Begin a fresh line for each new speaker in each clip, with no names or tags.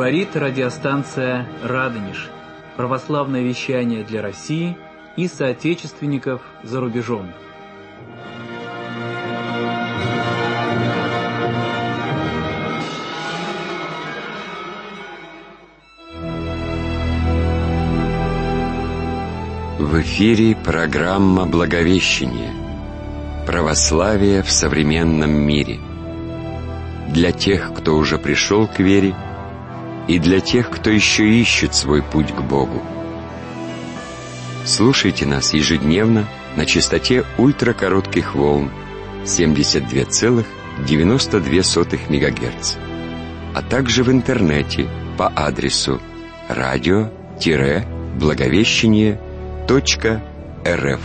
Говорит радиостанция «Радонеж». Православное вещание для России и соотечественников за рубежом.
В эфире программа «Благовещение. Православие в современном мире». Для тех, кто уже пришел к вере, и для тех, кто еще ищет свой путь к Богу. Слушайте нас ежедневно на частоте ультракоротких волн 72,92 МГц, а также в интернете по адресу radio-благовещение.рф.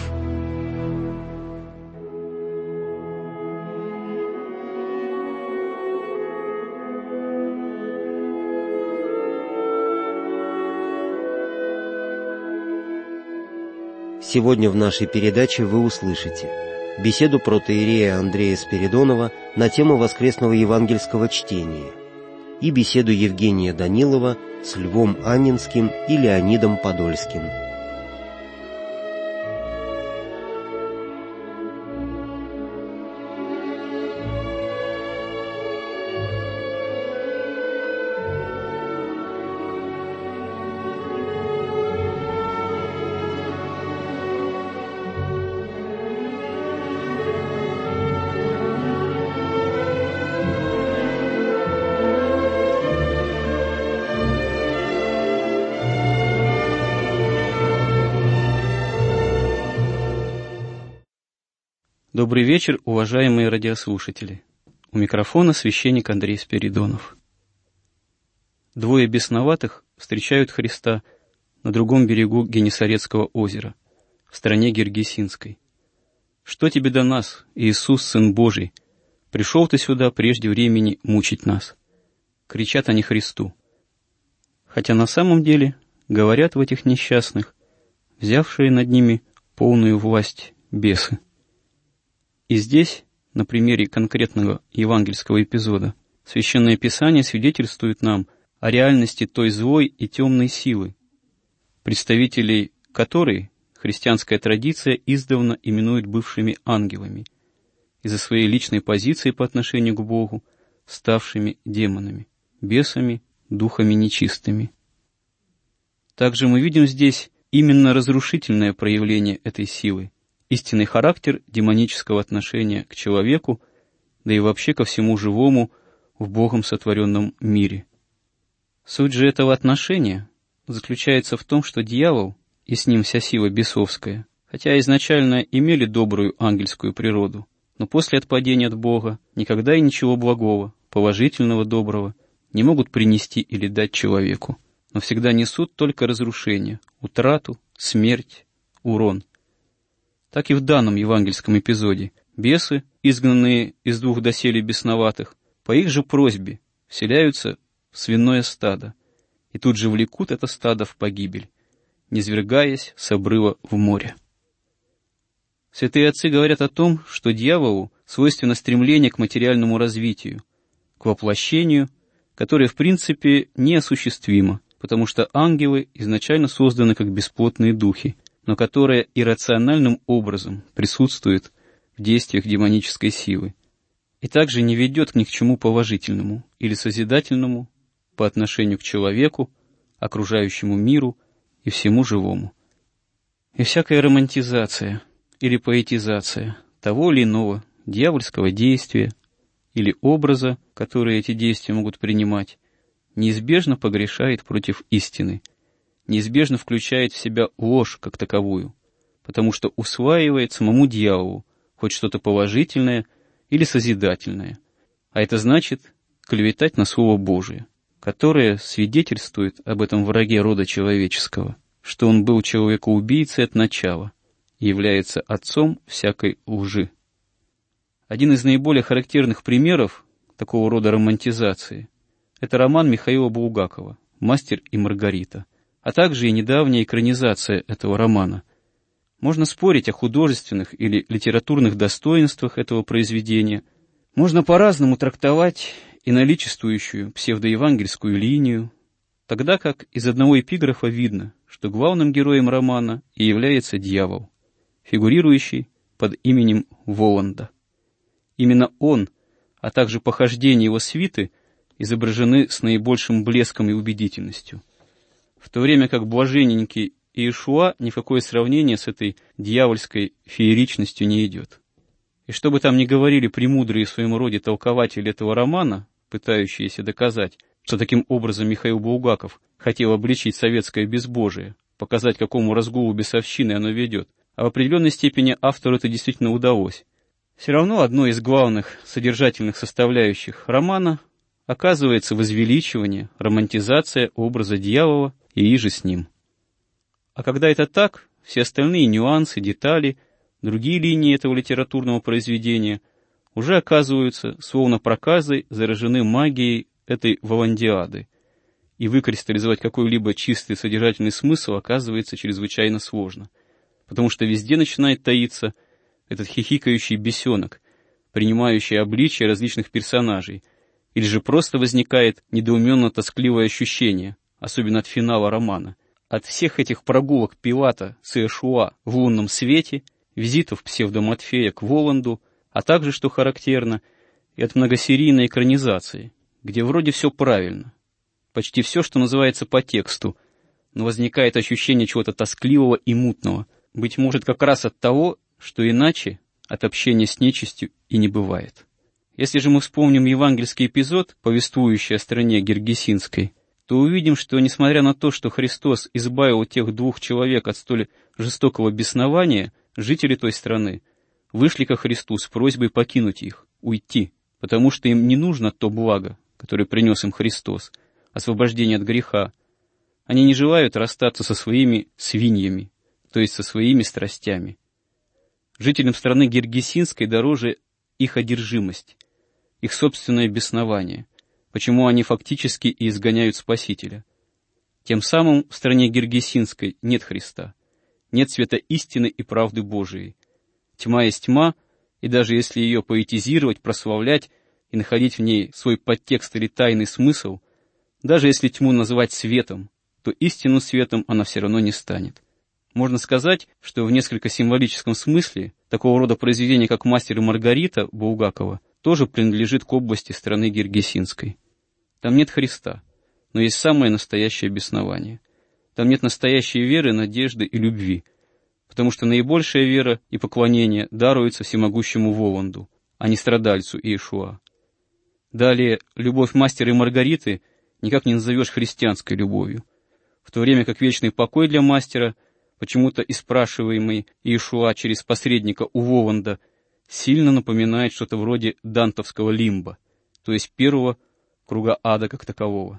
Сегодня в нашей передаче вы услышите беседу протоиерея Андрея Спиридонова на тему воскресного евангельского чтения и беседу Евгения Данилова с Львом Анненским и Леонидом Подольским.
Добрый вечер, уважаемые радиослушатели. У микрофона священник Андрей Спиридонов. Двое бесноватых встречают Христа на другом берегу Генесарецкого озера, в стране Гергесинской. «Что тебе до нас, Иисус, Сын Божий? Пришел ты сюда прежде времени мучить нас», — кричат они Христу. Хотя на самом деле говорят в этих несчастных, взявшие над ними полную власть бесы. И здесь, на примере конкретного евангельского эпизода, Священное Писание свидетельствует нам о реальности той злой и темной силы, представителей которой христианская традиция издавна именует бывшими ангелами, из-за своей личной позиции по отношению к Богу, ставшими демонами, бесами, духами нечистыми. Также мы видим здесь именно разрушительное проявление этой силы, истинный характер демонического отношения к человеку, да и вообще ко всему живому в Богом сотворенном мире. Суть же этого отношения заключается в том, что дьявол и с ним вся сила бесовская, хотя изначально имели добрую ангельскую природу, но после отпадения от Бога никогда и ничего благого, положительного, доброго не могут принести или дать человеку, но всегда несут только разрушение, утрату, смерть, урон. Так и в данном евангельском эпизоде бесы, изгнанные из двух доселе бесноватых, по их же просьбе вселяются в свиное стадо и тут же влекут это стадо в погибель, низвергаясь с обрыва в море. Святые отцы говорят о том, что дьяволу свойственно стремление к материальному развитию, к воплощению, которое в принципе неосуществимо, потому что ангелы изначально созданы как бесплотные духи, но которая иррациональным образом присутствует в действиях демонической силы и также не ведет ни к чему положительному или созидательному по отношению к человеку, окружающему миру и всему живому. И всякая романтизация или поэтизация того или иного дьявольского действия или образа, которые эти действия могут принимать, неизбежно погрешает против истины, неизбежно включает в себя ложь как таковую, потому что усваивает самому дьяволу хоть что-то положительное или созидательное, а это значит клеветать на Слово Божие, которое свидетельствует об этом враге рода человеческого, что он был человекоубийцей от начала и является отцом всякой лжи. Один из наиболее характерных примеров такого рода романтизации – это роман Михаила Булгакова «Мастер и Маргарита», а также и недавняя экранизация этого романа. Можно спорить о художественных или литературных достоинствах этого произведения, можно по-разному трактовать и наличествующую псевдоевангельскую линию, Тогда как из одного эпиграфа видно, что главным героем романа и является дьявол, фигурирующий под именем Воланда. Именно он, а также похождения его свиты, изображены с наибольшим блеском и убедительностью, в то время как блаженненький Иешуа ни в какое сравнение с этой дьявольской фееричностью не идет. И что бы там ни говорили премудрые в своем роде толкователи этого романа, пытающиеся доказать, что таким образом Михаил Булгаков хотел обличить советское безбожие, показать, какому разгулу бесовщины оно ведет, а в определенной степени автору это действительно удалось. Все равно одной из главных содержательных составляющих романа оказывается возвеличивание, романтизация образа дьявола и иже с ним. А когда это так, все остальные нюансы, детали, другие линии этого литературного произведения уже оказываются, словно проказой, заражены магией этой Воландиады, и выкристаллизовать какой-либо чистый содержательный смысл оказывается чрезвычайно сложно, потому что везде начинает таиться этот хихикающий бесенок, принимающий обличие различных персонажей, или же просто возникает недоуменно-тоскливое ощущение, особенно от финала романа, от всех этих прогулок Пилата с Иешуа в лунном свете, визитов псевдоматфея к Воланду, а также, что характерно, и от многосерийной экранизации, где вроде все правильно, почти все, что называется по тексту, но возникает ощущение чего-то тоскливого и мутного, быть может, как раз от того, что иначе от общения с нечистью и не бывает. Если же мы вспомним евангельский эпизод, повествующий о стране Гергесинской, то увидим, что, несмотря на то, что Христос избавил тех двух человек от столь жестокого беснования, жители той страны вышли ко Христу с просьбой покинуть их, уйти, потому что им не нужно то благо, которое принес им Христос, освобождение от греха. Они не желают расстаться со своими свиньями, то есть со своими страстями. Жителям страны Гергесинской дороже их одержимость, их собственное беснование, почему они фактически и изгоняют Спасителя. Тем самым в стране Гергесинской нет Христа, нет света истины и правды Божией. Тьма есть тьма, и даже если ее поэтизировать, прославлять и находить в ней свой подтекст или тайный смысл, даже если тьму называть светом, то истину светом она все равно не станет. Можно сказать, что в несколько символическом смысле такого рода произведение, как «Мастер и Маргарита» Булгакова, тоже принадлежит к области страны Гергесинской. Там нет Христа, но есть самое настоящее беснование. Там нет настоящей веры, надежды и любви, потому что наибольшая вера и поклонение даруются всемогущему Воланду, а не страдальцу Иешуа. Далее, любовь Мастера и Маргариты никак не назовешь христианской любовью, в то время как вечный покой для Мастера, почему-то и спрашиваемый Иешуа через посредника у Воланда, сильно напоминает что-то вроде дантовского лимба, то есть первого круга ада как такового.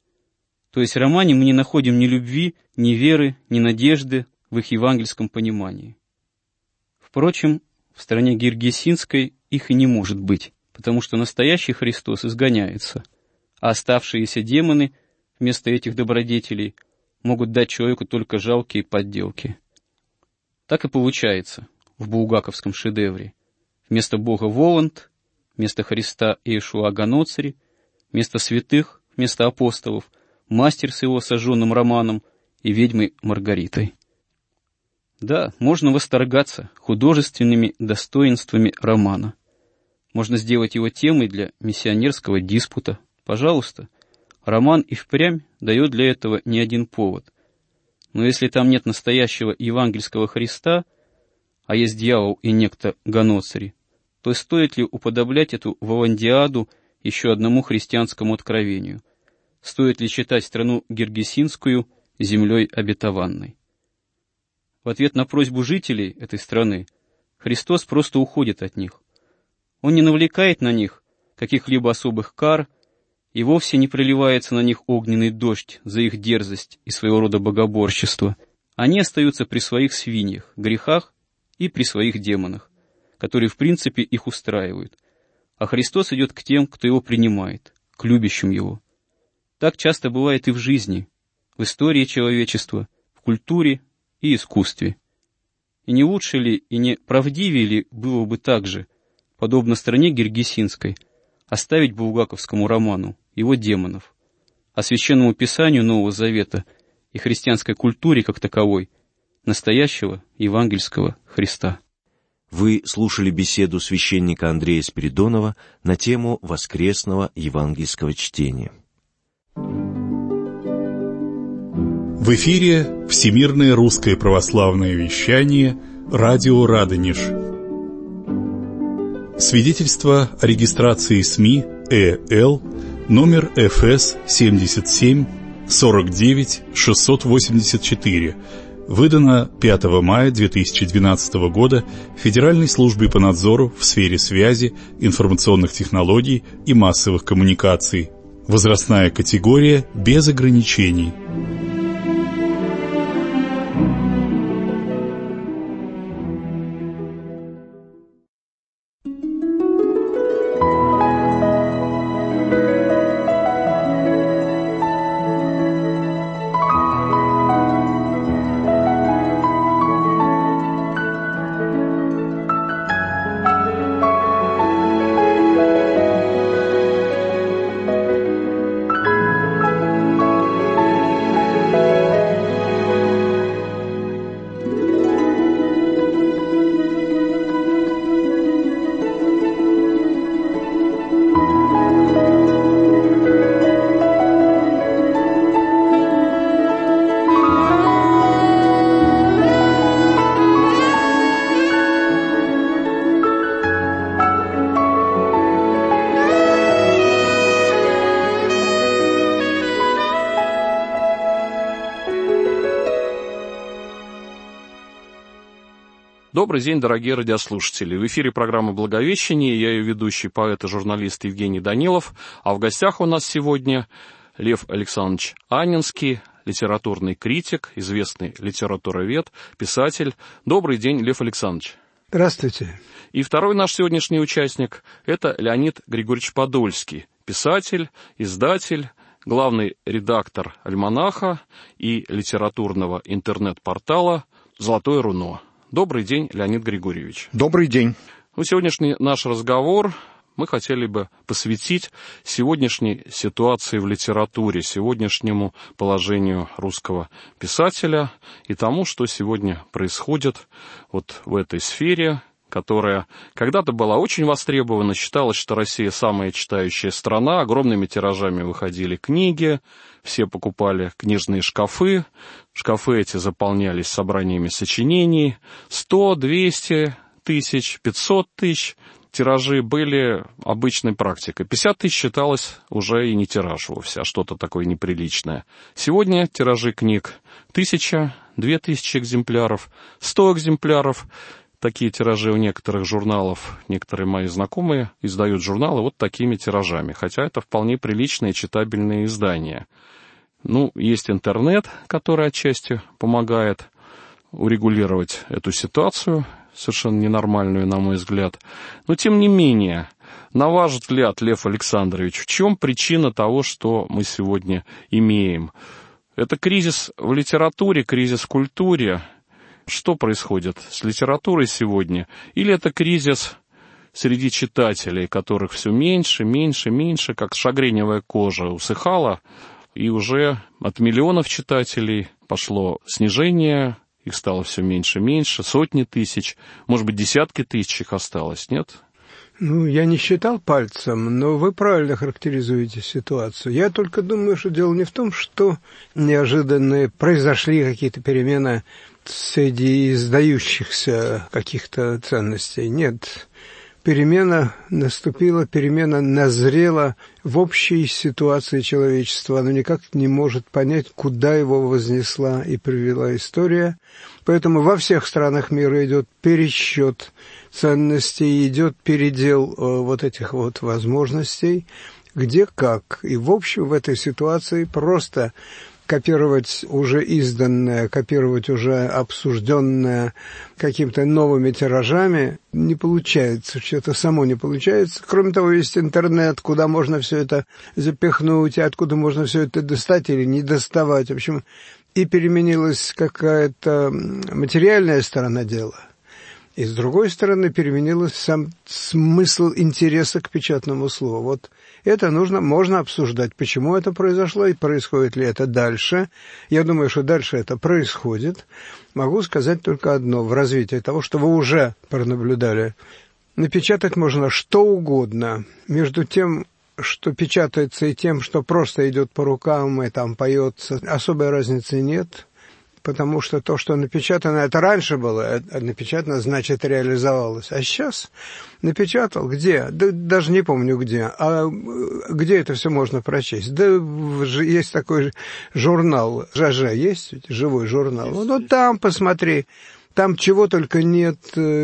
То есть в романе мы не находим ни любви, ни веры, ни надежды в их евангельском понимании. Впрочем, в стране Гергесинской их и не может быть, потому что настоящий Христос изгоняется, а оставшиеся демоны вместо этих добродетелей могут дать человеку только жалкие подделки. Так и получается в булгаковском шедевре. Вместо Бога Воланд, вместо Христа Иешуа Ганоцри, вместо святых, вместо апостолов, Мастер с его сожженным романом и ведьмой Маргаритой. Да, можно восторгаться художественными достоинствами романа. Можно сделать его темой для миссионерского диспута. Пожалуйста, роман и впрямь дает для этого не один повод. Но если там нет настоящего евангельского Христа, а есть дьявол и некто Ганоцри, то стоит ли уподоблять эту Воландиаду еще одному христианскому откровению? Стоит ли считать страну Гергесинскую землей обетованной? В ответ на просьбу жителей этой страны Христос просто уходит от них. Он не навлекает на них каких-либо особых кар и вовсе не проливается на них огненный дождь за их дерзость и своего рода богоборчество. Они остаются при своих свиньях, грехах и при своих демонах, которые в принципе их устраивают. А Христос идет к тем, кто его принимает, к любящим его. Так часто бывает и в жизни, в истории человечества, в культуре и искусстве. И не лучше ли и не правдивее ли было бы так же, подобно стране Гергесинской, оставить булгаковскому роману его демонов, а Священному Писанию Нового Завета и христианской культуре как таковой, настоящего евангельского Христа.
Вы слушали беседу священника Андрея Спиридонова на тему воскресного евангельского чтения.
В эфире Всемирное русское православное вещание «Радио Радонеж». Свидетельство о регистрации СМИ ЭЛ номер ФС 77 49 684, выдано 5 мая 2012 года Федеральной службой по надзору в сфере связи, информационных технологий и массовых коммуникаций. Возрастная категория без ограничений.
Добрый день, дорогие радиослушатели. В эфире программа «Благовещение». Я ее ведущий, поэт и журналист Евгений Данилов. А в гостях у нас сегодня Лев Александрович Анненский, литературный критик, известный литературовед, писатель. Добрый день, Лев Александрович.
Здравствуйте.
И второй наш сегодняшний участник – это Леонид Григорьевич Подольский, писатель, издатель, главный редактор «Альманаха» и литературного интернет-портала «Золотое руно». Добрый день, Леонид Григорьевич.
Добрый день.
Сегодняшний наш разговор мы хотели бы посвятить сегодняшней ситуации в литературе, сегодняшнему положению русского писателя и тому, что сегодня происходит вот в этой сфере, которая когда-то была очень востребована. Считалось, что Россия самая читающая страна, огромными тиражами выходили книги, все покупали книжные шкафы, шкафы эти заполнялись собраниями сочинений, 100, 200 тысяч, 500 тысяч. Тиражи были обычной практикой. 50 тысяч считалось уже и не тираж вовсе, а что-то такое неприличное. Сегодня тиражи книг 1000, 2000 экземпляров, 100 экземпляров. Такие тиражи у некоторых журналов, некоторые мои знакомые издают журналы вот такими тиражами, хотя это вполне приличные читабельные издания. Есть интернет, который отчасти помогает урегулировать эту ситуацию, совершенно ненормальную, на мой взгляд. Но, тем не менее, на ваш взгляд, Лев Александрович, в чем причина того, что мы сегодня имеем? Это кризис в литературе, кризис в культуре. Что происходит с литературой сегодня? Или это кризис среди читателей, которых все меньше, меньше, меньше, как шагреневая кожа усыхала, и уже от миллионов читателей пошло снижение, их стало все меньше, меньше, сотни тысяч, может быть, десятки тысяч их осталось, нет?
Я не считал пальцем, но вы правильно характеризуете ситуацию. Я только думаю, что дело не в том, что неожиданно произошли какие-то перемены среди издающихся каких-то ценностей. Нет, перемена наступила, перемена назрела в общей ситуации человечества. Оно никак не может понять, куда его вознесла и привела история. Поэтому во всех странах мира идет пересчет ценностей, идет передел вот этих вот возможностей, где как. И в общем в этой ситуации просто копировать уже изданное, копировать уже обсужденное какими-то новыми тиражами не получается, что-то само не получается. Кроме того, есть интернет, куда можно все это запихнуть, и откуда можно все это достать или не доставать. В общем, и переменилась какая-то материальная сторона дела. И, с другой стороны, переменился сам смысл интереса к печатному слову. Вот это можно обсуждать, почему это произошло и происходит ли это дальше. Я думаю, что дальше это происходит. Могу сказать только одно в развитии того, что вы уже пронаблюдали. Напечатать можно что угодно. Между тем, что печатается, и тем, что просто идет по рукам и там поется, особой разницы нет. Потому что то, что напечатано, это раньше было, напечатано, значит, реализовалось. А сейчас напечатал где? Да даже не помню где. А где это все можно прочесть? Да есть такой журнал, ЖЖ есть, живой журнал. Ну, там посмотри, там чего только нет,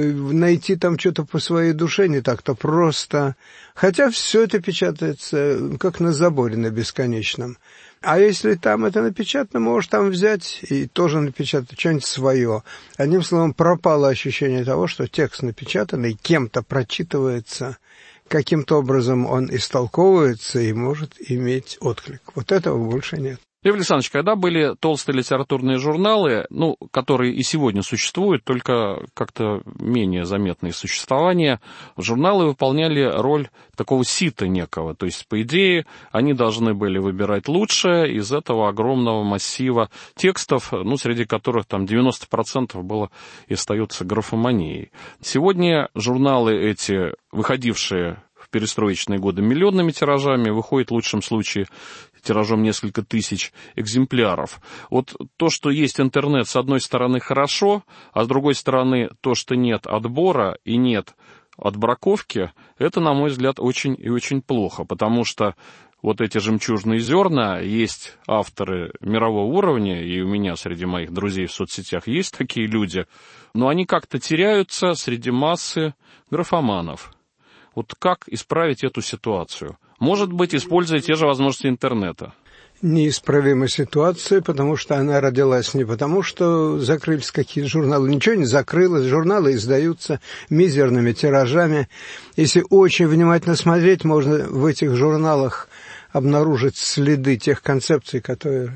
найти там что-то по своей душе не так-то просто. Хотя все это печатается, как на заборе на бесконечном. А если там это напечатано, можешь там взять и тоже напечатать что-нибудь свое. Одним словом, пропало ощущение того, что текст напечатанный кем-то прочитывается, каким-то образом он истолковывается и может иметь отклик. Вот этого больше нет.
Лев Александрович, когда были толстые литературные журналы, которые и сегодня существуют, только как-то менее заметное существование, журналы выполняли роль такого сита некого. То есть, по идее, они должны были выбирать лучшее из этого огромного массива текстов, среди которых там 90% было и остается графоманией. Сегодня журналы эти, выходившие в перестроечные годы миллионными тиражами, выходят в лучшем случае тиражом несколько тысяч экземпляров. Вот то, что есть интернет, с одной стороны, хорошо, а с другой стороны, то, что нет отбора и нет отбраковки, это, на мой взгляд, очень и очень плохо, потому что вот эти жемчужные зерна, есть авторы мирового уровня, и у меня среди моих друзей в соцсетях есть такие люди, но они как-то теряются среди массы графоманов. Вот как исправить эту ситуацию? Может быть, используя те же возможности интернета?
Неисправима ситуация, потому что она родилась не потому, что закрылись какие-то журналы. Ничего не закрылось, журналы издаются мизерными тиражами. Если очень внимательно смотреть, можно в этих журналах обнаружить следы тех концепций, которые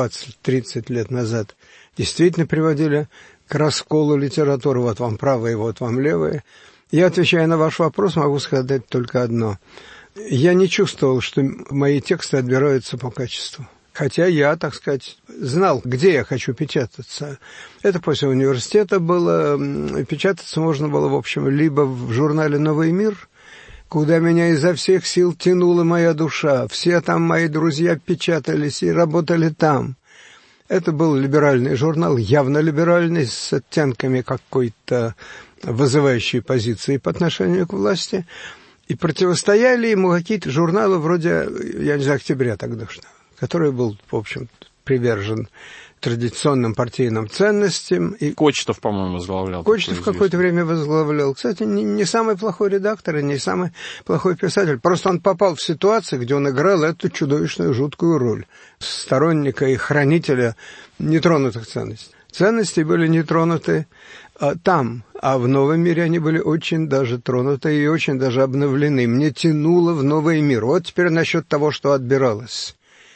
20-30 лет назад действительно приводили к расколу литературы. Вот вам правые, вот вам левые. Я, отвечая на ваш вопрос, могу сказать только одно. Я не чувствовал, что мои тексты отбираются по качеству. Хотя я, так сказать, знал, где я хочу печататься. Это после университета было. Печататься можно было, в общем, либо в журнале «Новый мир», куда меня изо всех сил тянула моя душа. Все там мои друзья печатались и работали там. Это был либеральный журнал, явно либеральный, с оттенками какой-то вызывающей позиции по отношению к власти. И противостояли ему какие-то журналы вроде, я не знаю, «Октября» тогдашнего, который был, в общем, привержен традиционным партийным ценностям. И
Кочетов, по-моему, возглавлял.
Кочетов какое-то время возглавлял. Кстати, не самый плохой редактор и не самый плохой писатель. Просто он попал в ситуацию, где он играл эту чудовищную, жуткую роль сторонника и хранителя нетронутых ценностей. Ценности были не тронуты там, а в новом мире они были очень даже тронуты и очень даже обновлены. Мне тянуло в новый мир. Вот теперь насчет того, что отбиралось.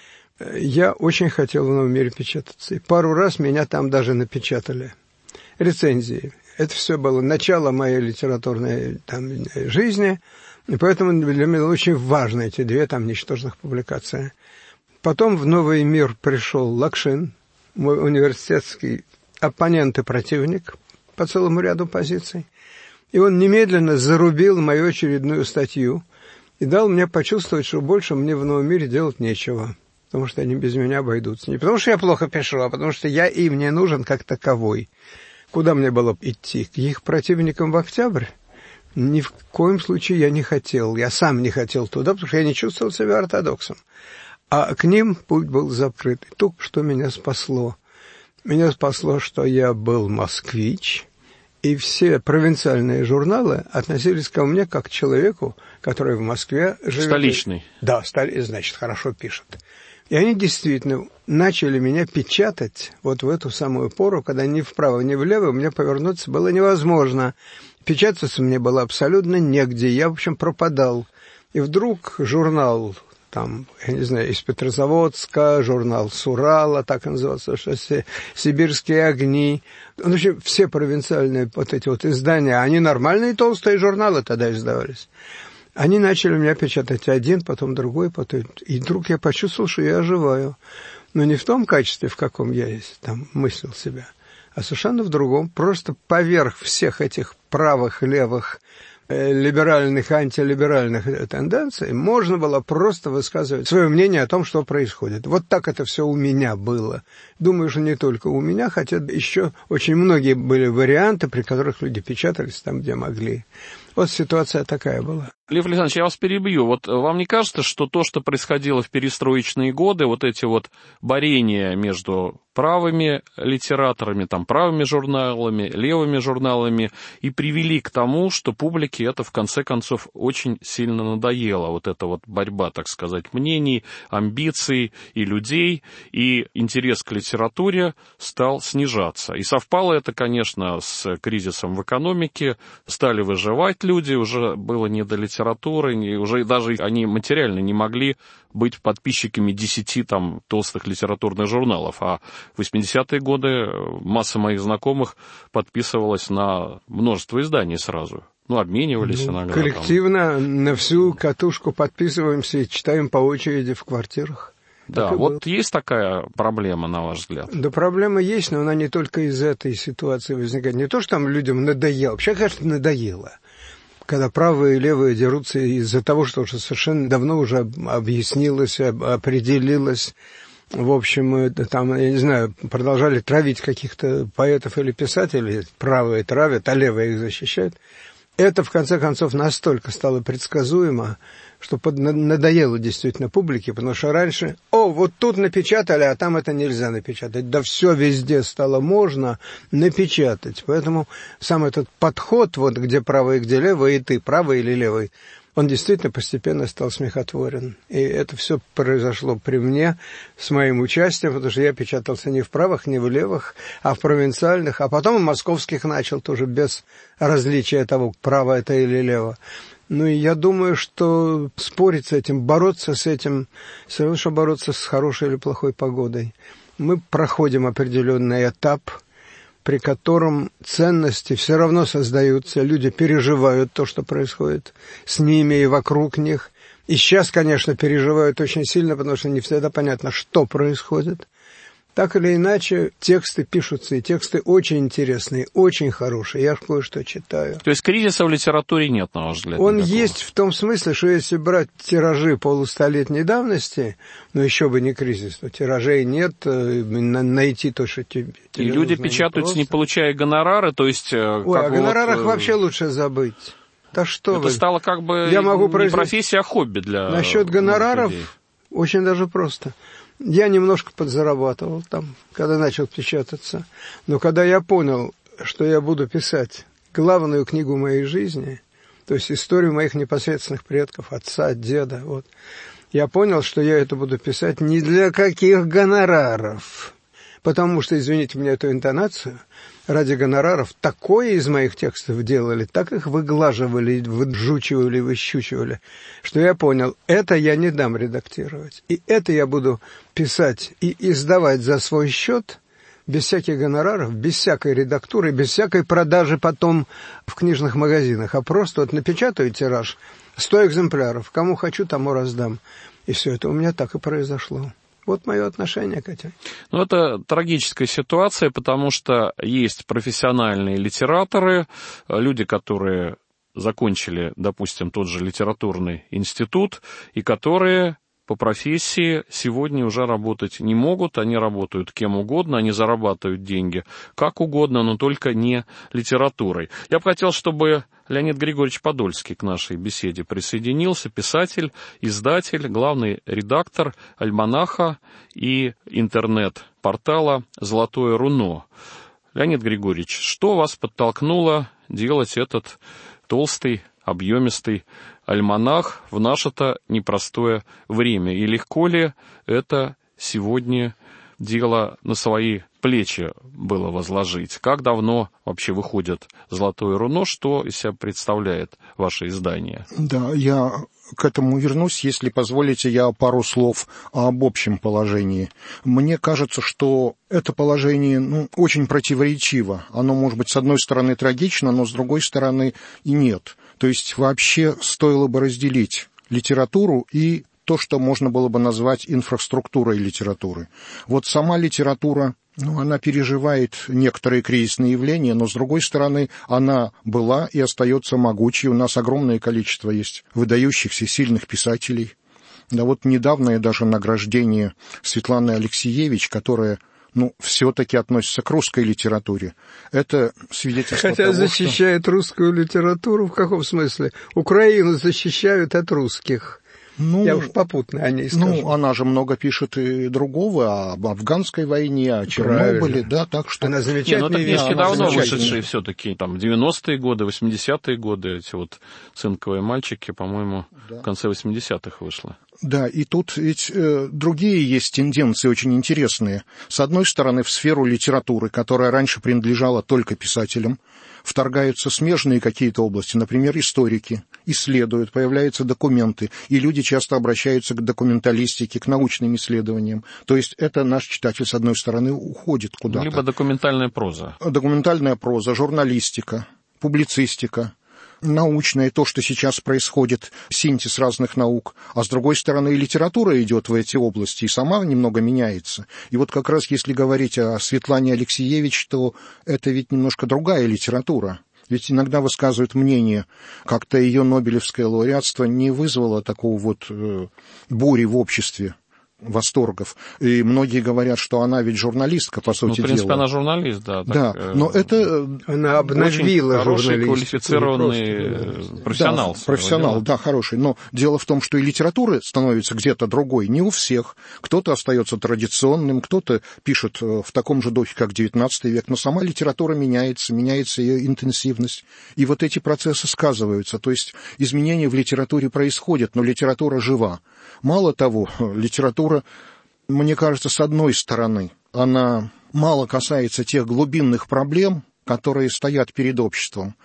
Я очень хотел в новом мире печататься. И пару раз меня там даже напечатали. Рецензии. Это все было начало моей литературной жизни. И поэтому для меня очень важны эти две ничтожных публикации. Потом в новый мир пришел Лакшин, мой университетский оппонент и противник по целому ряду позиций. И он немедленно зарубил мою очередную статью и дал мне почувствовать, что больше мне в новом мире делать нечего, потому что они без меня обойдутся. Не потому что я плохо пишу, а потому что я им не нужен как таковой. Куда мне было идти? К их противникам в Октябрь? Ни в коем случае я не хотел. Я сам не хотел туда, потому что я не чувствовал себя ортодоксом. А к ним путь был закрыт. И то, что меня спасло. Меня спасло, что я был москвич, и все провинциальные журналы относились ко мне как к человеку, который в Москве живет.
Столичный.
Да, значит, хорошо пишет. И они действительно начали меня печатать вот в эту самую пору, когда ни вправо, ни влево мне повернуться было невозможно. Печататься мне было абсолютно негде, я, в общем, пропадал. И вдруг журнал там, я не знаю, из Петрозаводска, журнал с Урала, так назывался, что «Сибирские огни». В общем, все провинциальные вот эти вот издания, они нормальные толстые журналы тогда издавались. Они начали у меня печатать один, потом другой, потом... И вдруг я почувствовал, что я оживаю. Но не в том качестве, в каком я там мыслил себя, а совершенно в другом. Просто поверх всех этих правых, левых, либеральных, антилиберальных тенденций можно было просто высказывать свое мнение о том, что происходит. Вот так это все у меня было. Думаю, что не только у меня, хотя еще очень многие были варианты, при которых люди печатались там, где могли. Вот ситуация такая была.
Лев Александрович, я вас перебью. Вот вам не кажется, что то, что происходило в перестроечные годы, вот эти вот борения между правыми литераторами, там, правыми журналами, левыми журналами, и привели к тому, что публике это, в конце концов, очень сильно надоело. Вот эта вот борьба, так сказать, мнений, амбиций и людей, и интерес к литературе стал снижаться. И совпало это, конечно, с кризисом в экономике, стали выживать люди, уже было не до литературы, уже даже они материально не могли быть подписчиками 10 там толстых литературных журналов. А в 80-е годы масса моих знакомых подписывалась на множество изданий сразу. Ну, обменивались иногда.
Коллективно там на всю катушку подписываемся и читаем по очереди в квартирах.
Да, вот было. Есть такая проблема, на ваш взгляд?
Да, проблема есть, но она не только из этой ситуации возникает. Не то, что там людям надоело. Вообще, конечно, надоело. Когда правые и левые дерутся из-за того, что уже совершенно давно уже объяснилось, определилось. В общем, там, я не знаю, продолжали травить каких-то поэтов или писателей. Правые травят, а левые их защищают. Это, в конце концов, настолько стало предсказуемо, что надоело действительно публике, потому что раньше, вот тут напечатали, а там это нельзя напечатать. Да все везде стало можно напечатать. Поэтому сам этот подход, вот где правый, где левый, и ты, правый или левый, он действительно постепенно стал смехотворен. И это все произошло при мне, с моим участием, потому что я печатался не в правых, не в левых, а в провинциальных, а потом в московских начал тоже без различия того, право это или лево. Ну, и я думаю, что спорить с этим, бороться с этим, все равно, что бороться с хорошей или плохой погодой. Мы проходим определенный этап, при котором ценности все равно создаются, люди переживают то, что происходит с ними и вокруг них. И сейчас, конечно, переживают очень сильно, потому что не всегда понятно, что происходит. Так или иначе, тексты пишутся, и тексты очень интересные, очень хорошие. Я кое-что читаю.
То есть кризиса в литературе нет, на ваш взгляд?
Он есть в том смысле, что если брать тиражи полустолетней давности, но еще бы не кризис, но тиражей нет, найти то, что тебе
и люди печатаются, не получая гонорары, то есть...
о гонорарах вообще лучше забыть. Да что
это стало как бы не профессия, а хобби для...
Насчет гонораров очень даже просто. Я немножко подзарабатывал там, когда начал печататься. Но когда я понял, что я буду писать главную книгу моей жизни, то есть историю моих непосредственных предков, отца, деда, вот, я понял, что я это буду писать не для каких гонораров. Потому что, извините мне эту интонацию, ради гонораров такое из моих текстов делали, так их выглаживали, выджучивали, выщучивали, что я понял, это я не дам редактировать. И это я буду писать и издавать за свой счет, без всяких гонораров, без всякой редактуры, без всякой продажи потом в книжных магазинах. А просто вот напечатаю тираж, 100 экземпляров, кому хочу, тому раздам. И все это у меня так и произошло. Вот мое отношение к этому.
Ну, это трагическая ситуация, потому что есть профессиональные литераторы, люди, которые закончили, допустим, тот же литературный институт, и которые по профессии сегодня уже работать не могут, они работают кем угодно, они зарабатывают деньги как угодно, но только не литературой. Я бы хотел, чтобы Леонид Григорьевич Подольский к нашей беседе присоединился, писатель, издатель, главный редактор «Альманаха» и интернет-портала «Золотое руно». Леонид Григорьевич, что вас подтолкнуло делать этот толстый, объемистый альманах в наше-то непростое время? И легко ли это сегодня дело на свои плечи было возложить. Как давно вообще выходит «Золотое руно», что из себя представляет ваше издание?
Да, я к этому вернусь, если позволите, я пару слов об общем положении. Мне кажется, что это положение очень противоречиво. Оно может быть, с одной стороны, трагично, но с другой стороны и нет. То есть вообще стоило бы разделить литературу и то, что можно было бы назвать инфраструктурой литературы. Вот сама литература, она переживает некоторые кризисные явления, но, с другой стороны, она была и остается могучей. У нас огромное количество есть выдающихся, сильных писателей. Да вот недавнее даже награждение Светланы Алексеевич, которая все-таки относится к русской литературе. Это свидетельство
Хотя
того,
защищает русскую литературу в каком смысле? Украину защищают от русских. Я уж попутно о ней скажу.
Она же много пишет и другого, об афганской войне, о Чернобыле, да, так что...
Она замечательная.
Это книжки давно вышедшие все-таки, там, 90-е годы, 80-е годы, эти вот «Цинковые мальчики», по-моему, в конце 80-х вышло.
Да, и тут ведь другие есть тенденции очень интересные. С одной стороны, в сферу литературы, которая раньше принадлежала только писателям, вторгаются смежные какие-то области, например, историки, исследуют, появляются документы, и люди часто обращаются к документалистике, к научным исследованиям. То есть это наш читатель, с одной стороны, уходит куда-то.
Либо документальная проза.
Документальная проза, журналистика, публицистика, научное, то, что сейчас происходит, синтез разных наук, а с другой стороны и литература идет в эти области и сама немного меняется. И вот как раз если говорить о Светлане Алексеевич, то это ведь немножко другая литература. Ведь иногда высказывают мнение, как-то ее нобелевское лауреатство не вызвало такого бури в обществе, восторгов. И многие говорят, что она ведь журналистка, по сути дела.
В принципе, она журналист, да.
Да, но это...
Она обновила
журналистику. Очень квалифицированный профессионал.
Да, профессионал, да, хороший. Но дело в том, что и литература становится где-то другой, не у всех. Кто-то остается традиционным, кто-то пишет в таком же духе, как XIX век, но сама литература меняется ее интенсивность. И вот эти процессы сказываются. То есть изменения в литературе происходят, но литература жива. Мало того, литература, мне кажется, с одной стороны, она мало касается тех глубинных проблем, которые стоят перед обществом.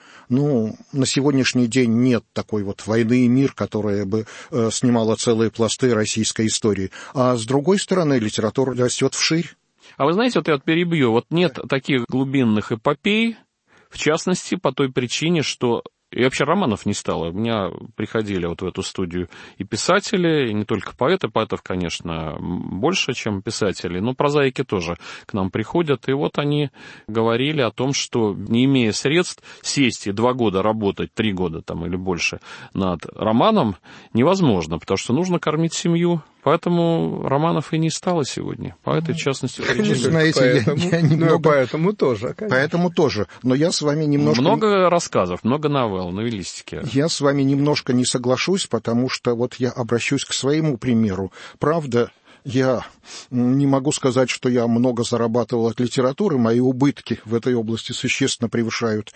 На сегодняшний день нет такой «Войны и мир», которая бы снимала целые пласты российской истории. А с другой стороны, литература растет вширь.
А вы знаете, я перебью, нет таких глубинных эпопей, в частности, по той причине, что... И вообще романов не стало. У меня приходили в эту студию и писатели, и не только поэты. Поэтов, конечно, больше, чем писатели, но прозаики тоже к нам приходят. И они говорили о том, что, не имея средств, сесть и 2 года работать, 3 года или больше над романом невозможно, потому что нужно кормить семью. Поэтому романов и не стало сегодня. Поэты, в частности,
знаете, я немного...
Поэтому тоже. Конечно.
Поэтому тоже. Но я с вами немножко...
Много рассказов, много новелл, новеллистики.
Я с вами немножко не соглашусь, потому что я обращусь к своему примеру. Правда, я не могу сказать, что я много зарабатывал от литературы. Мои убытки в этой области существенно превышают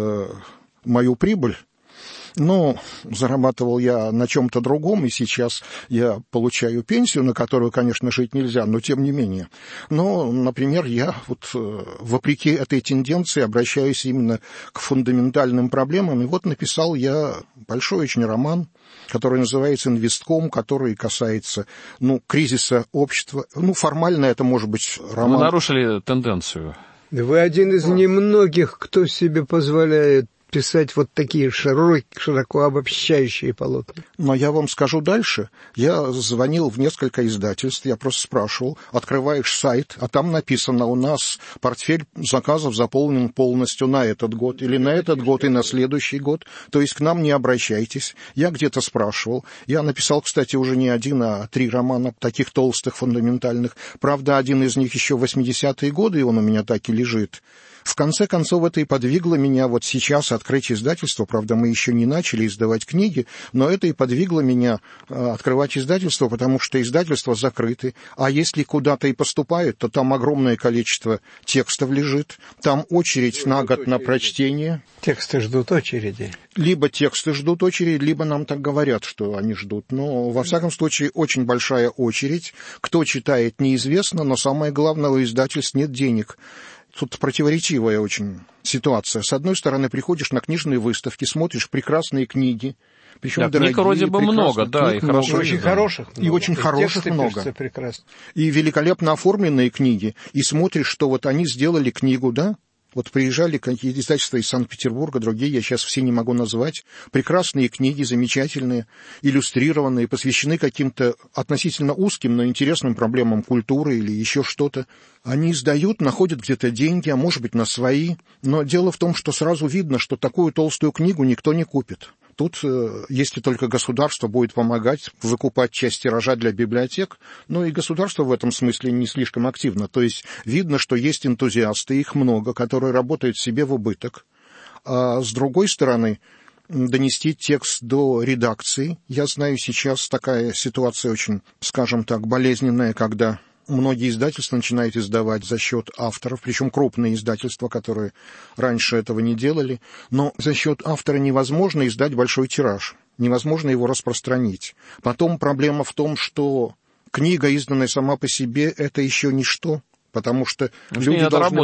мою прибыль. Но зарабатывал я на чем-то другом, и сейчас я получаю пенсию, на которую, конечно, жить нельзя, но тем не менее. Но, например, я вопреки этой тенденции обращаюсь именно к фундаментальным проблемам, и написал я большой очень роман, который называется «Инвестком», который касается, кризиса общества. Формально это может быть роман.
Вы нарушили тенденцию.
Вы один из немногих, кто себе позволяет писать такие широко обобщающие полотна.
Но я вам скажу дальше. Я звонил в несколько издательств, я просто спрашивал, открываешь сайт, а там написано, у нас портфель заказов заполнен полностью на этот год, или на этот год и на следующий год, то есть к нам не обращайтесь. Я где-то спрашивал. Я написал, кстати, уже не 1, а 3 романа, таких толстых, фундаментальных. Правда, один из них еще в 80-е годы, и он у меня так и лежит. В конце концов, это и подвигло меня вот сейчас открыть издательство. Правда, мы еще не начали издавать книги, но это и подвигло меня открывать издательство, потому что издательства закрыты. А если куда-то и поступают, то там огромное количество текстов лежит, там очередь на год на прочтение.
Тексты ждут очереди.
Либо тексты ждут очередь, либо нам так говорят, что они ждут. Но, во всяком случае, очень большая очередь. Кто читает, неизвестно, но самое главное, у издательств нет денег. Тут противоречивая очень ситуация. С одной стороны, приходишь на книжные выставки, смотришь прекрасные книги, причем дорогие,
книг вроде бы много, да, и хорошо.
Очень хороших много.
И очень хороших много. И великолепно оформленные книги. И смотришь, что вот они сделали книгу, да? Вот приезжали какие-то издательства из Санкт-Петербурга, другие, я сейчас все не могу назвать. Прекрасные книги, замечательные, иллюстрированные, посвящены каким-то относительно узким, но интересным проблемам культуры или еще что-то. Они издают, находят где-то деньги, а может быть на свои. Но дело в том, что сразу видно, что такую толстую книгу никто не купит. Тут, если только государство будет помогать выкупать часть тиража для библиотек, но и государство в этом смысле не слишком активно. То есть видно, что есть энтузиасты, их много, которые работают себе в убыток. А с другой стороны, донести текст до редакции. Я знаю, сейчас такая ситуация очень, скажем так, болезненная, когда многие издательства начинают издавать за счет авторов, причем крупные издательства, которые раньше этого не делали. Но за счет автора невозможно издать большой тираж, невозможно его распространить. Потом проблема в том, что книга, изданная сама по себе, это еще ничто. Потому что люди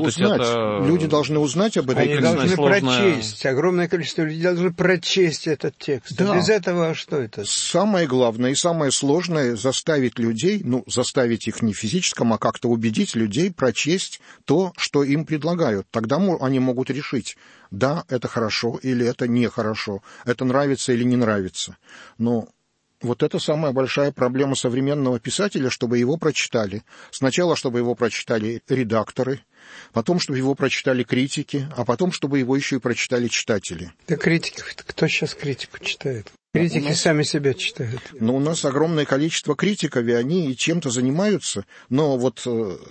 должны узнать об этой
книге. Они должны прочесть. Огромное количество людей должны прочесть этот текст. Да. Без этого что это?
Самое главное и самое сложное — заставить людей, заставить их не в физическом, а как-то убедить людей прочесть то, что им предлагают. Тогда они могут решить, да, это хорошо или это нехорошо, это нравится или не нравится. Но вот это самая большая проблема современного писателя, чтобы его прочитали. Сначала, чтобы его прочитали редакторы, потом, чтобы его прочитали критики, а потом, чтобы его еще и прочитали читатели.
Да критиков, кто сейчас критику читает? Критики сами себя читают.
Но у нас огромное количество критиков, и они и чем-то занимаются. Но вот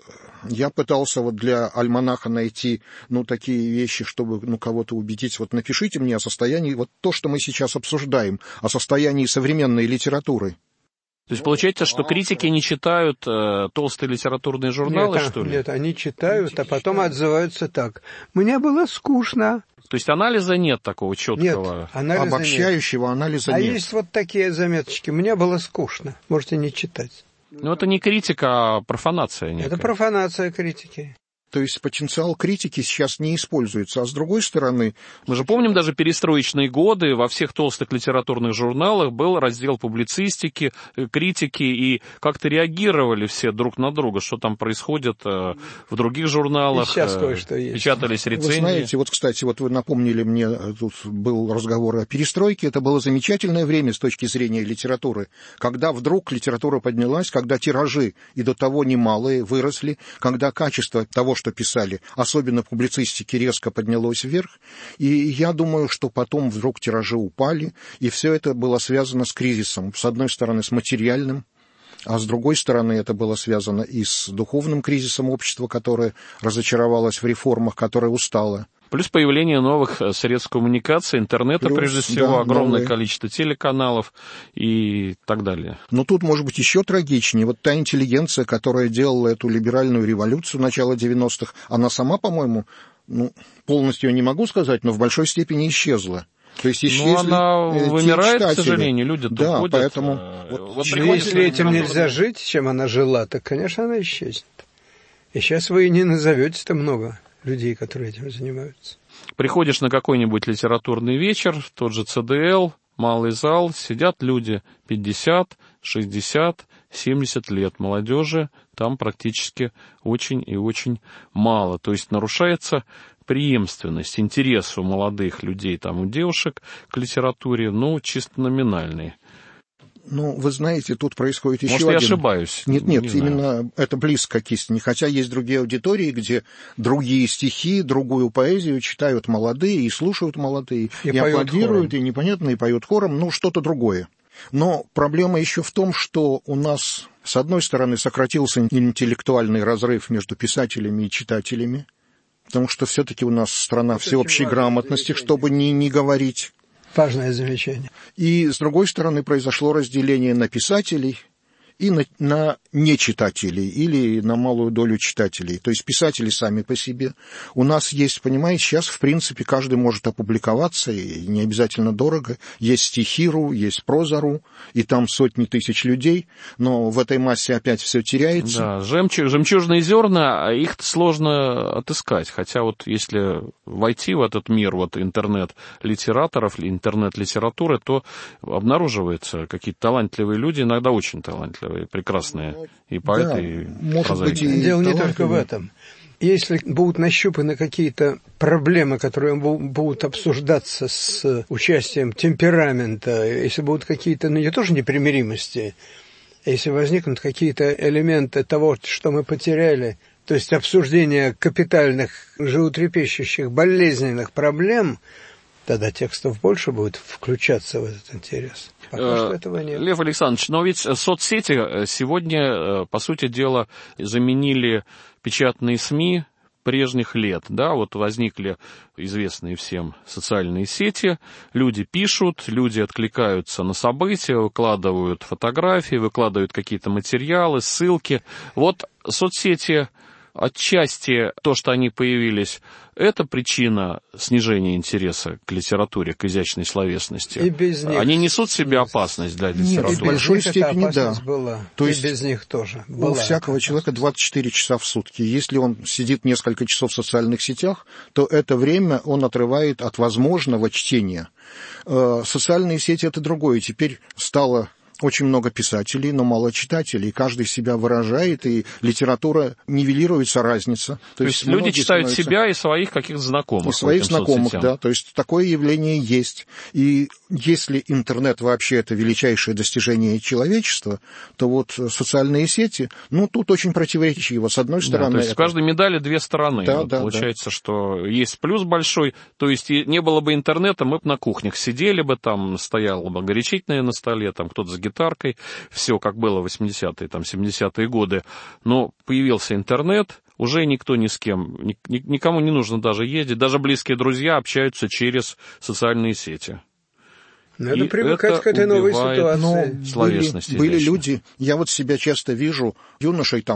я пытался вот для альманаха найти, такие вещи, чтобы, кого-то убедить. Вот напишите мне о состоянии, вот то, что мы сейчас обсуждаем, о состоянии современной литературы.
То есть получается, что критики не читают толстые литературные журналы, что ли?
Нет, они читают, а потом отзываются так. Мне было скучно.
То есть анализа нет такого четкого?
Нет,
обобщающего анализа нет.
А есть вот такие заметочки. Мне было скучно. Можете не читать.
Это не критика, а профанация некая.
Это профанация критики.
То есть потенциал критики сейчас не используется. А с другой стороны...
Мы же помним даже перестроечные годы, во всех толстых литературных журналах был раздел публицистики, критики, и как-то реагировали все друг на друга, что там происходит в других журналах.
И сейчас кое-что есть.
Печатались рецензии.
Вы знаете, кстати, вы напомнили мне, тут был разговор о перестройке, это было замечательное время с точки зрения литературы, когда вдруг литература поднялась, когда тиражи и до того немалые выросли, когда качество того, что писали, особенно публицистики, резко поднялось вверх, и я думаю, что потом вдруг тиражи упали, и все это было связано с кризисом, с одной стороны, с материальным, а с другой стороны, это было связано и с духовным кризисом общества, которое разочаровалось в реформах, которое устало.
Плюс появление новых средств коммуникации, интернета, прежде всего, огромное количество телеканалов и так далее.
Но тут, может быть, еще трагичнее. Вот та интеллигенция, которая делала эту либеральную революцию начала 90-х, она сама, по-моему, полностью не могу сказать, но в большой степени исчезла. То есть
она вымирает, читатели. К сожалению, люди-то
да,
уходят.
Поэтому...
Если этим нельзя жить, чем она жила, то, конечно, она исчезнет. И сейчас вы и не назовете-то много людей, которые этим занимаются.
Приходишь на какой-нибудь литературный вечер, тот же ЦДЛ, малый зал, сидят люди 50, 60, 70 лет. Молодежи там практически очень и очень мало. То есть нарушается преемственность, интерес у молодых людей, у девушек к литературе, чисто номинальный.
Вы знаете, тут происходит еще
Может, я ошибаюсь.
Нет, именно это близко к истине. Хотя есть другие аудитории, где другие стихи, другую поэзию читают молодые и слушают молодые, и аплодируют, хором. И непонятно, и поют хором, что-то другое. Но проблема еще в том, что у нас, с одной стороны, сократился интеллектуальный разрыв между писателями и читателями. потому что все-таки у нас страна всеобщей грамотности, чтобы не говорить.
Важное замечание.
И, с другой стороны, произошло разделение на писателей и на нечитателей, или на малую долю читателей. То есть писатели сами по себе. У нас есть, понимаете, сейчас, в принципе, каждый может опубликоваться, и не обязательно дорого. Есть стихи.ру, есть проза.ру, и там сотни тысяч людей, но в этой массе опять все теряется.
Да, жемчужные зерна, их сложно отыскать. Хотя вот если войти в этот мир вот интернет-литераторов, интернет-литературы, то обнаруживаются какие-то талантливые люди, иногда очень талантливые, прекрасные и поэты,
да,
и
может быть, и
дело не только в этом. Если будут нащупаны какие-то проблемы, которые будут обсуждаться с участием темперамента, если будут какие-то, тоже непримиримости, если возникнут какие-то элементы того, что мы потеряли, то есть обсуждение капитальных, животрепещущих, болезненных проблем, тогда текстов больше будет включаться в этот интерес. Пока что этого нет.
Лев Александрович, но ведь соцсети сегодня, по сути дела, заменили печатные СМИ прежних лет. Да, вот возникли известные всем социальные сети, люди пишут, люди откликаются на события, выкладывают фотографии, выкладывают какие-то материалы, ссылки. Вот соцсети... Отчасти то, что они появились, это причина снижения интереса к литературе, к изящной словесности.
И без них.
Они несут в себе опасность для литературы.
Нет, в большой степени да.
Была.
То
и
есть
без них тоже
у
была.
всякого человека 24 часа в сутки. Если он сидит несколько часов в социальных сетях, то это время он отрывает от возможного чтения. Социальные сети — это другое. Теперь стало... Очень много писателей, но мало читателей. Каждый себя выражает, и литература нивелируется, разница.
То есть люди читают себя и своих каких-то знакомых.
И своих знакомых, да. То есть такое явление есть. И если интернет вообще это величайшее достижение человечества, то вот социальные сети, тут очень противоречиво. С одной стороны...
то есть в каждой медали две стороны.
Да,
получается, что есть плюс большой. То есть не было бы интернета, мы бы на кухнях сидели бы, там стояло бы горячительное на столе, там кто-то с гитаркой, все как было в 80-е, 70-е годы. Но появился интернет, уже никто ни с кем, никому не нужно даже ездить, даже близкие друзья общаются через социальные сети.
Надо привыкать к этой новой ситуации.
Были люди, я вот себя часто вижу, юношей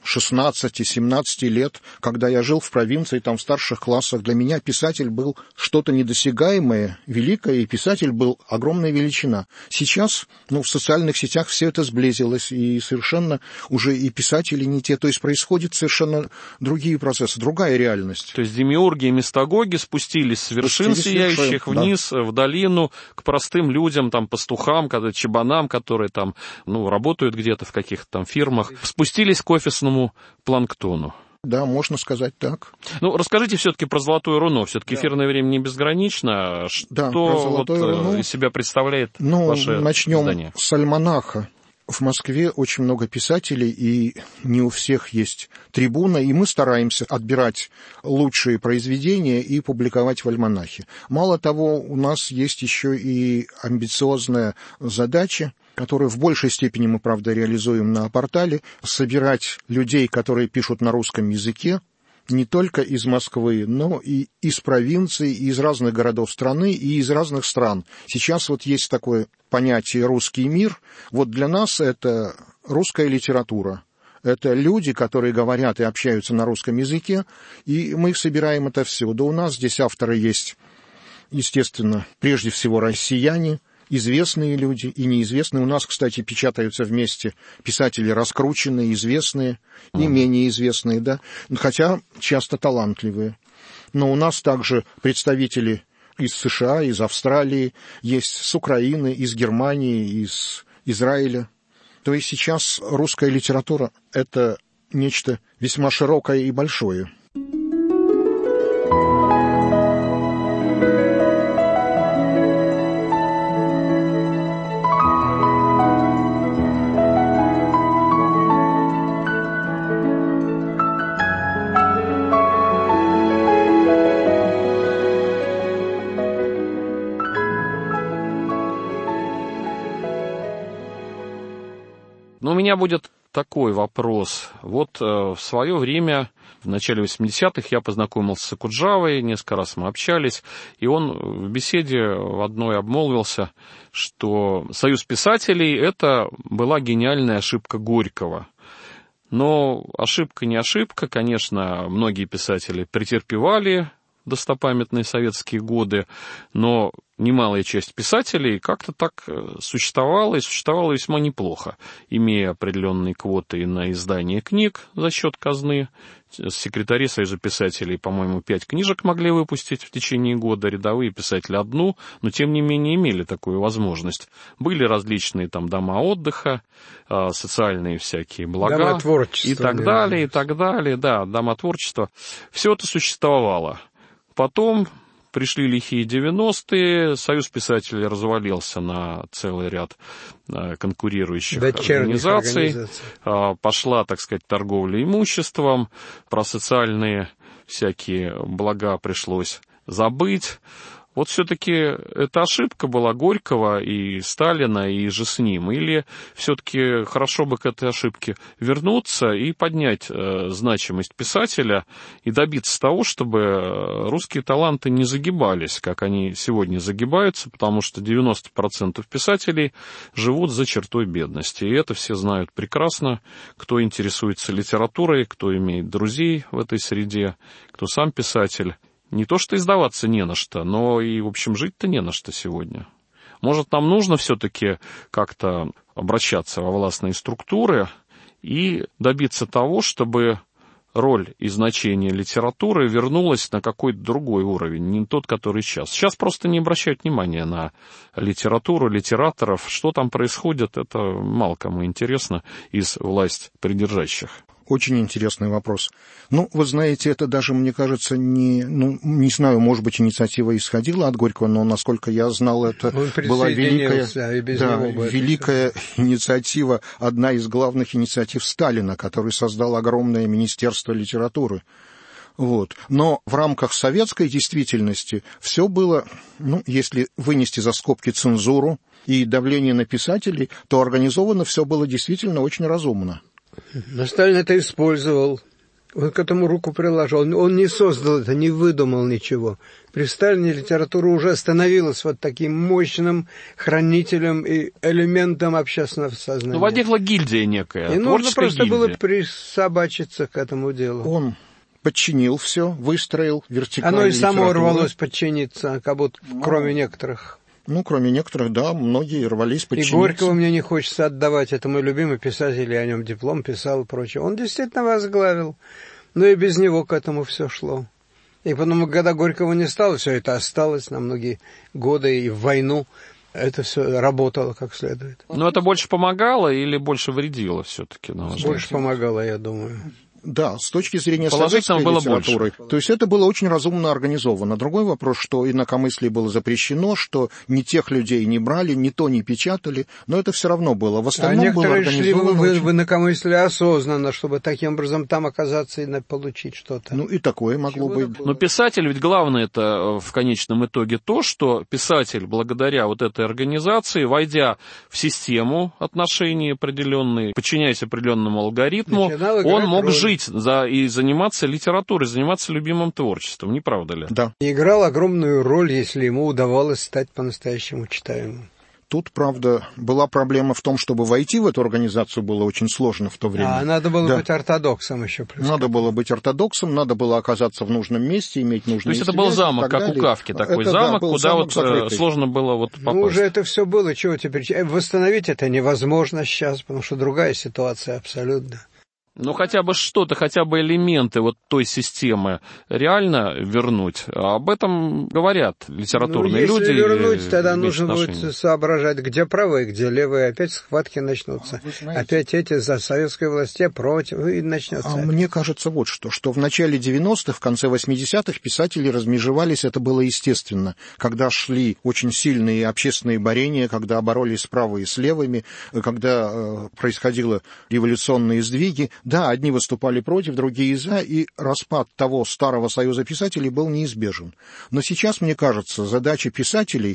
16-17 лет, когда я жил в провинции, в старших классах, для меня писатель был что-то недосягаемое, великое, и писатель был огромная величина. Сейчас, в социальных сетях все это сблизилось, и совершенно уже и писатели не те, то есть происходят совершенно другие процессы, другая реальность.
То есть демиурги и мистагоги спустились с вершин сияющих вниз, в долину, к простым людям, пастухам, чабанам, которые работают где-то в каких-то фирмах, спустились к офисному планктону.
Да, можно сказать так.
Расскажите все-таки про «Золотое руно». Все-таки эфирное время не безгранично. Что из себя представляет ваше
начнем
издание?
С альманаха. В Москве очень много писателей, и не у всех есть трибуна, и мы стараемся отбирать лучшие произведения и публиковать в альманахе. Мало того, у нас есть еще и амбициозная задача, которую в большей степени мы, правда, реализуем на портале, собирать людей, которые пишут на русском языке, не только из Москвы, но и из провинций, и из разных городов страны, и из разных стран. Сейчас есть такое понятие «русский мир». Для нас это русская литература. Это люди, которые говорят и общаются на русском языке, и мы их собираем отовсюду. У нас здесь авторы есть, естественно, прежде всего россияне, известные люди и неизвестные. У нас, кстати, печатаются вместе писатели раскрученные, известные и менее известные, да, хотя часто талантливые. Но у нас также представители из США, из Австралии, есть с Украины, из Германии, из Израиля. То есть сейчас русская литература — это нечто весьма широкое и большое.
У меня будет такой вопрос. Вот в свое время, в начале 80-х, я познакомился с Окуджавой, несколько раз мы общались, и он в беседе в одной обмолвился, что Союз писателей — это была гениальная ошибка Горького. Но ошибка не ошибка, конечно, многие писатели претерпевали достопамятные советские годы, но немалая часть писателей как-то так существовала, и существовала весьма неплохо, имея определенные квоты на издание книг за счет казны. Секретари Союза писателей, по-моему, 5 книжек могли выпустить в течение года, рядовые писатели одну, но тем не менее имели такую возможность. Были различные там дома отдыха, социальные всякие блага
дома творчества,
и так далее, и так далее, да, дома творчества. Все это существовало. Потом пришли лихие 90-е, Союз писателей развалился на целый ряд конкурирующих организаций. Пошла, так сказать, торговля имуществом, про социальные всякие блага пришлось забыть. Вот все-таки эта ошибка была Горького и Сталина, и же с ним. Или все-таки хорошо бы к этой ошибке вернуться и поднять значимость писателя и добиться того, чтобы русские таланты не загибались, как они сегодня загибаются, потому что 90% писателей живут за чертой бедности. И это все знают прекрасно, кто интересуется литературой, кто имеет друзей в этой среде, кто сам писатель. Не то что издаваться не на что, но и, в общем, жить-то не на что сегодня. Может, нам нужно все-таки как-то обращаться во властные структуры и добиться того, чтобы роль и значение литературы вернулась на какой-то другой уровень, не тот, который сейчас. Сейчас просто не обращают внимания на литературу, литераторов. Что там происходит, это мало кому интересно из власть придержащих.
Очень интересный вопрос. Ну, вы знаете, это даже, мне кажется, не знаю, может быть, инициатива исходила от Горького, но, насколько я знал, это была великая инициатива, одна из главных инициатив Сталина, который создал огромное министерство литературы. Вот. Но в рамках советской действительности все было, если вынести за скобки цензуру и давление на писателей, то организовано все было действительно очень разумно.
Но Сталин это использовал, он к этому руку приложил, он не создал это, не выдумал ничего. При Сталине литература уже становилась вот таким мощным хранителем и элементом общественного сознания.
Возникла гильдия некая,
и нужно просто
гильдия.
Было присобачиться к этому делу.
Он подчинил все, выстроил вертикаль.
Оно и само рвалось подчиниться, как будто, кроме некоторых.
Кроме некоторых, да, многие рвались подчиниться.
И Горького мне не хочется отдавать, это мой любимый писатель, я о нем диплом писал и прочее. Он действительно возглавил, но и без него к этому все шло. И потом, когда Горького не стало, все это осталось на многие годы, и в войну это все работало как следует.
Но это больше помогало или больше вредило все-таки?
Больше помогало, я думаю.
Да, с точки зрения советской литературы. То есть это было очень разумно организовано. Другой вопрос, что инакомыслие было запрещено, что ни тех людей не брали, ни то не печатали, но это все равно было. В остальном было организовано.
Некоторые шли в инакомыслие осознанно, чтобы таким образом там оказаться и получить что-то.
И такое могло быть.
Но писатель, ведь главное это в конечном итоге то, что писатель, благодаря вот этой организации, войдя в систему отношений определенные, подчиняясь определенному алгоритму, он мог жить и заниматься литературой, заниматься любимым творчеством, не правда ли?
Да.
И играл огромную роль, если ему удавалось стать по-настоящему читаемым.
Тут, правда, была проблема в том, чтобы войти в эту организацию было очень сложно в то время.
Надо было быть ортодоксом еще.
Надо было быть ортодоксом, надо было оказаться в нужном месте, иметь нужные связи.
То есть это был замок, как у Кафки, такой замок, куда
закрытый.
Сложно было попасть.
Уже это все было, чего теперь? Восстановить это невозможно сейчас, потому что другая ситуация абсолютно.
Хотя бы что-то, хотя бы элементы вот той системы реально вернуть. Об этом говорят литературные люди.
Если вернуть, тогда нужно будет соображать, где правые, где левые. Опять схватки начнутся. Опять эти за советской власти против, и начнется.
Мне кажется вот что в начале 90-х, в конце 80-х писатели размежевались, это было естественно. Когда шли очень сильные общественные борения, когда боролись с правыми и с левыми, когда происходили революционные сдвиги. Да, одни выступали против, другие за, и распад того старого союза писателей был неизбежен. Но сейчас, мне кажется, задача писателей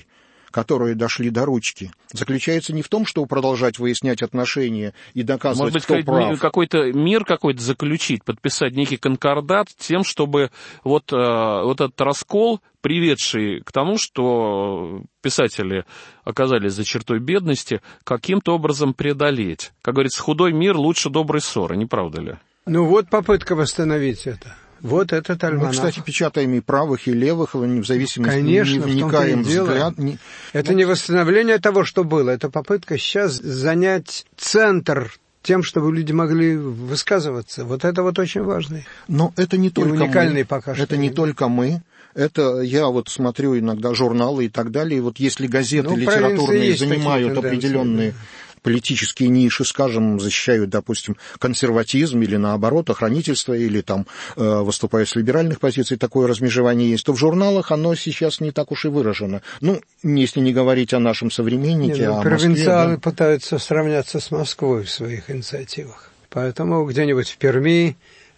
которые дошли до ручки, заключается не в том, чтобы продолжать выяснять отношения и доказывать,
может быть,
кто прав.
какой-то мир какой-то заключить, подписать некий конкордат тем, чтобы вот этот раскол, приведший к тому, что писатели оказались за чертой бедности, каким-то образом преодолеть. Как говорится, худой мир лучше доброй ссоры, не правда ли?
Ну вот попытка восстановить это. Вот этот альманах.
Мы, кстати, печатаем и правых, и левых, в зависимости,
конечно,
не вникаем в взгляд.
Это не восстановление того, что было, это попытка сейчас занять центр тем, чтобы люди могли высказываться. Вот это вот очень важно.
Но это не только
уникальный пока что.
Это не только мы. Это я вот смотрю иногда журналы и так далее. И вот если газеты литературные занимают определенные политические ниши, скажем, защищают, допустим, консерватизм или, наоборот, охранительство, или там выступают с либеральных позиций, такое размежевание есть, то в журналах оно сейчас не так уж и выражено. Ну, если не говорить о нашем современнике, о Москве.
Провинциалы пытаются сравняться с Москвой в своих инициативах. Поэтому где-нибудь в Перми,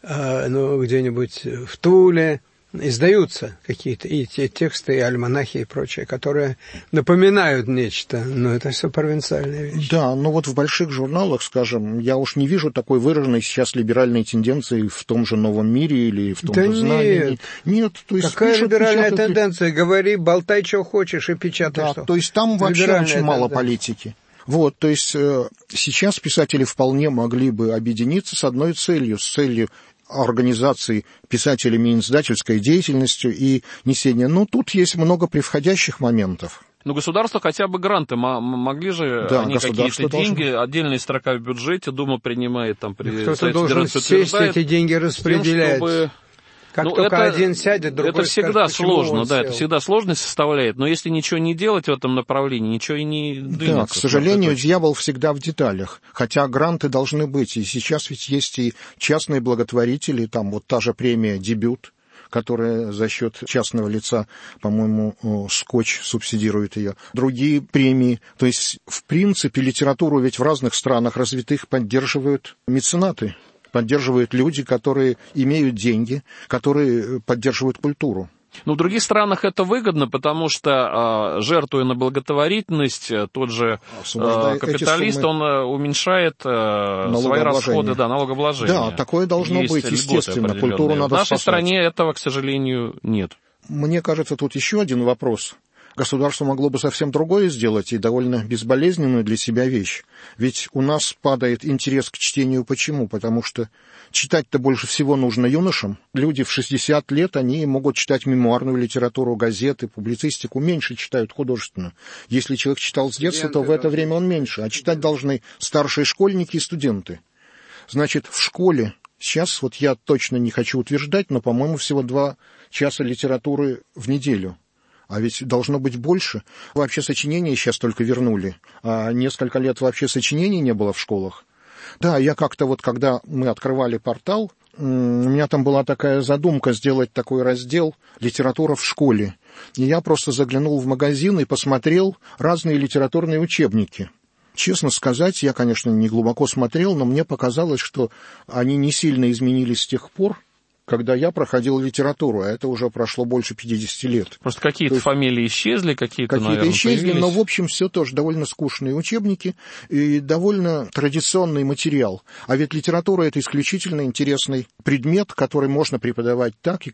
где-нибудь в Туле издаются какие-то и те тексты, и альманахи, и прочее, которые напоминают нечто, но это все провинциальные вещи.
Да, но вот в больших журналах, скажем, я уж не вижу такой выраженной сейчас либеральной тенденции в том же «Новом мире» или в том же «Знамени». Нет, то есть
какая либеральная тенденция? Говори, болтай, что хочешь, и печатай,
да,
что.
То есть там вообще очень мало политики. Вот, то есть сейчас писатели вполне могли бы объединиться с одной целью, с целью организации писателями издательской деятельностью и несения. Но тут есть много превходящих моментов.
Ну, государство хотя бы гранты могли же, они какие-то деньги, отдельная строка в бюджете, Дума принимает, там,
кто-то должен сесть эти деньги распределять. Чтобы... Как только один сядет, другой
это всегда
скажет,
сложно, да, это всегда сложность составляет, но если ничего не делать в этом направлении, ничего и не двинется.
Да, к сожалению, дьявол всегда в деталях, хотя гранты должны быть, и сейчас ведь есть и частные благотворители, там вот та же премия «Дебют», которая за счет частного лица, по-моему, Скотч субсидирует ее, другие премии. То есть, в принципе, литературу ведь в разных странах развитых поддерживают меценаты. Поддерживают люди, которые имеют деньги, которые поддерживают культуру.
Ну, в других странах это выгодно, потому что, жертвуя на благотворительность, тот же капиталист, он уменьшает свои расходы, налогообложения.
Да, такое должно быть, естественно. Культуру надо спасать.
В нашей стране этого, к сожалению, нет.
Мне кажется, тут еще один вопрос. Государство могло бы совсем другое сделать и довольно безболезненную для себя вещь. Ведь у нас падает интерес к чтению. Почему? Потому что читать-то больше всего нужно юношам. Люди в 60 лет, они могут читать мемуарную литературу, газеты, публицистику, меньше читают художественно. Если человек читал с детства, то в это время он меньше. А читать должны старшие школьники и студенты. Значит, в школе сейчас, вот я точно не хочу утверждать, но, по-моему, всего 2 часа литературы в неделю. А ведь должно быть больше. Вообще сочинения сейчас только вернули. А несколько лет вообще сочинений не было в школах. Да, я как-то вот, когда мы открывали портал, у меня там была такая задумка сделать такой раздел «Литература в школе». И я просто заглянул в магазин и посмотрел разные литературные учебники. Честно сказать, я, конечно, не глубоко смотрел, но мне показалось, что они не сильно изменились с тех пор, когда я проходил литературу, а это уже прошло больше 50 лет.
Просто какие-то фамилии исчезли, какие-то, наверное,
исчезли,
появились.
Но, в общем, все тоже довольно скучные учебники и довольно традиционный материал. А ведь литература — это исключительно интересный предмет, который можно преподавать так,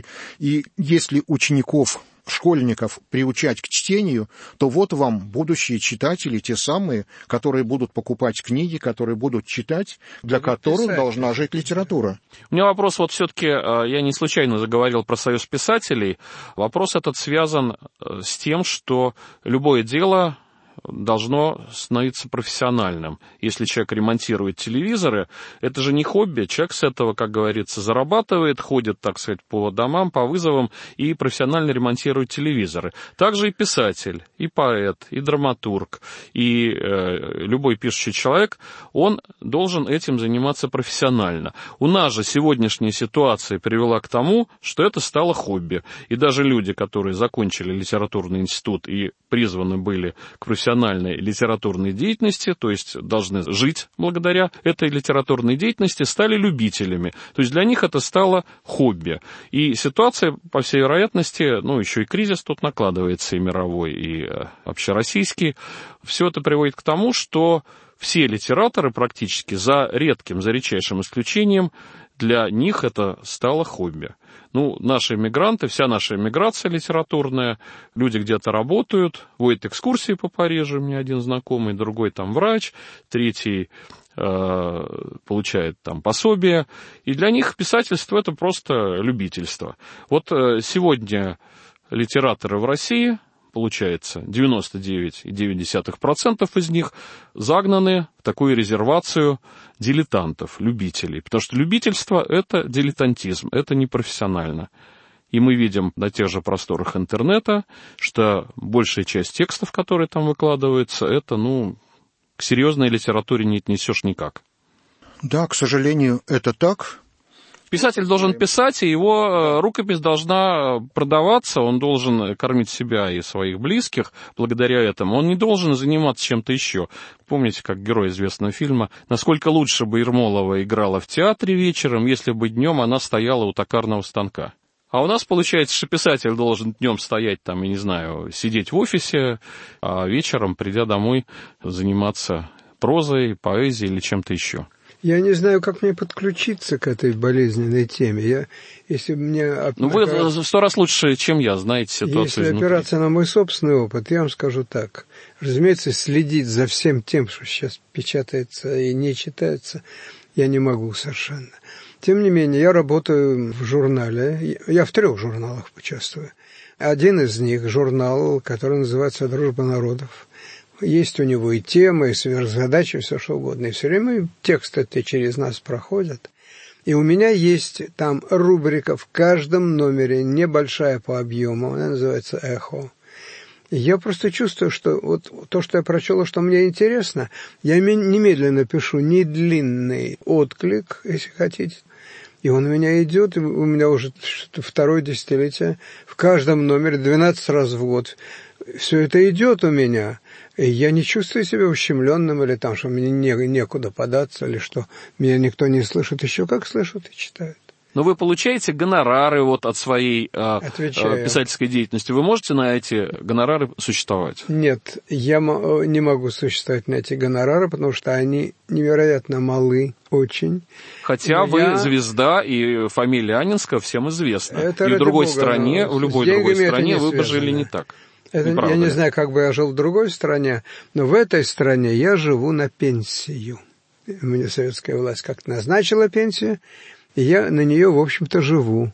и если учеников, школьников приучать к чтению, то вот вам будущие читатели, те самые, которые будут покупать книги, которые будут читать, для которых должна жить литература.
У меня вопрос, вот все-таки, я не случайно заговорил про Союз писателей, вопрос этот связан с тем, что любое дело должно становиться профессиональным. Если человек ремонтирует телевизоры, это же не хобби. Человек с этого, как говорится, зарабатывает, ходит, так сказать, по домам, по вызовам и профессионально ремонтирует телевизоры. Также и писатель, и поэт, и драматург, и любой пишущий человек, он должен этим заниматься профессионально. У нас же сегодняшняя ситуация привела к тому, что это стало хобби. И даже люди, которые закончили литературный институт и призваны были к профессиональному профессиональной литературной деятельности, то есть должны жить благодаря этой литературной деятельности, стали любителями. То есть для них это стало хобби. И ситуация, по всей вероятности, еще и кризис тут накладывается, и мировой, и общероссийский. Все это приводит к тому, что все литераторы практически, за редчайшим исключением, для них это стало хобби. Наши эмигранты, вся наша эмиграция литературная, люди где-то работают, водят экскурсии по Парижу, у меня один знакомый, другой там врач, третий получает там пособие. И для них писательство — это просто любительство. Вот сегодня литераторы в России, получается, 99,9% из них загнаны в такую резервацию дилетантов, любителей. Потому что любительство — это дилетантизм, это непрофессионально. И мы видим на тех же просторах интернета, что большая часть текстов, которые там выкладываются, это, к серьезной литературе не отнесешь никак.
Да, к сожалению, это так.
Писатель должен писать, и его рукопись должна продаваться, он должен кормить себя и своих близких благодаря этому. Он не должен заниматься чем-то еще. Помните, как герой известного фильма, насколько лучше бы Ермолова играла в театре вечером, если бы днем она стояла у токарного станка. А у нас получается, что писатель должен днем стоять там, сидеть в офисе, а вечером, придя домой, заниматься прозой, поэзией или чем-то еще.
Я не знаю, как мне подключиться к этой болезненной теме. Если мне...
вы 100 раз лучше, чем я, знаете ситуацию
Если
изнутри.
опираться на мой собственный опыт, я вам скажу так. Разумеется, следить за всем тем, что сейчас печатается и не читается, я не могу совершенно. Тем не менее, я работаю в журнале. Я в 3 журналах участвую. Один из них — журнал, который называется «Дружба народов». Есть у него и темы, и сверхзадачи, и все что угодно. И все время тексты эти через нас проходят. И у меня есть там рубрика в каждом номере, небольшая по объему, она называется «Эхо». И я просто чувствую, что вот то, что я прочел, что мне интересно, я немедленно пишу недлинный отклик, если хотите. И он у меня идет, и у меня уже 2-е десятилетие, в каждом номере 12 раз в год. Все это идет у меня, и я не чувствую себя ущемленным, или там, что мне некуда податься, или что меня никто не слышит. Еще как слышат и читают.
Но вы получаете гонорары от своей писательской деятельности. Вы можете на эти гонорары существовать?
Нет, я не могу существовать на эти гонорары, потому что они невероятно малы, очень.
Хотя вы звезда, и фамилия Анненского всем известна.
Это
и в другой стране, в любой другой стране вы бы жили не так.
Я не знаю, как бы я жил в другой стране, но в этой стране я живу на пенсию. Мне советская власть как-то назначила пенсию, и я на нее, в общем-то, живу.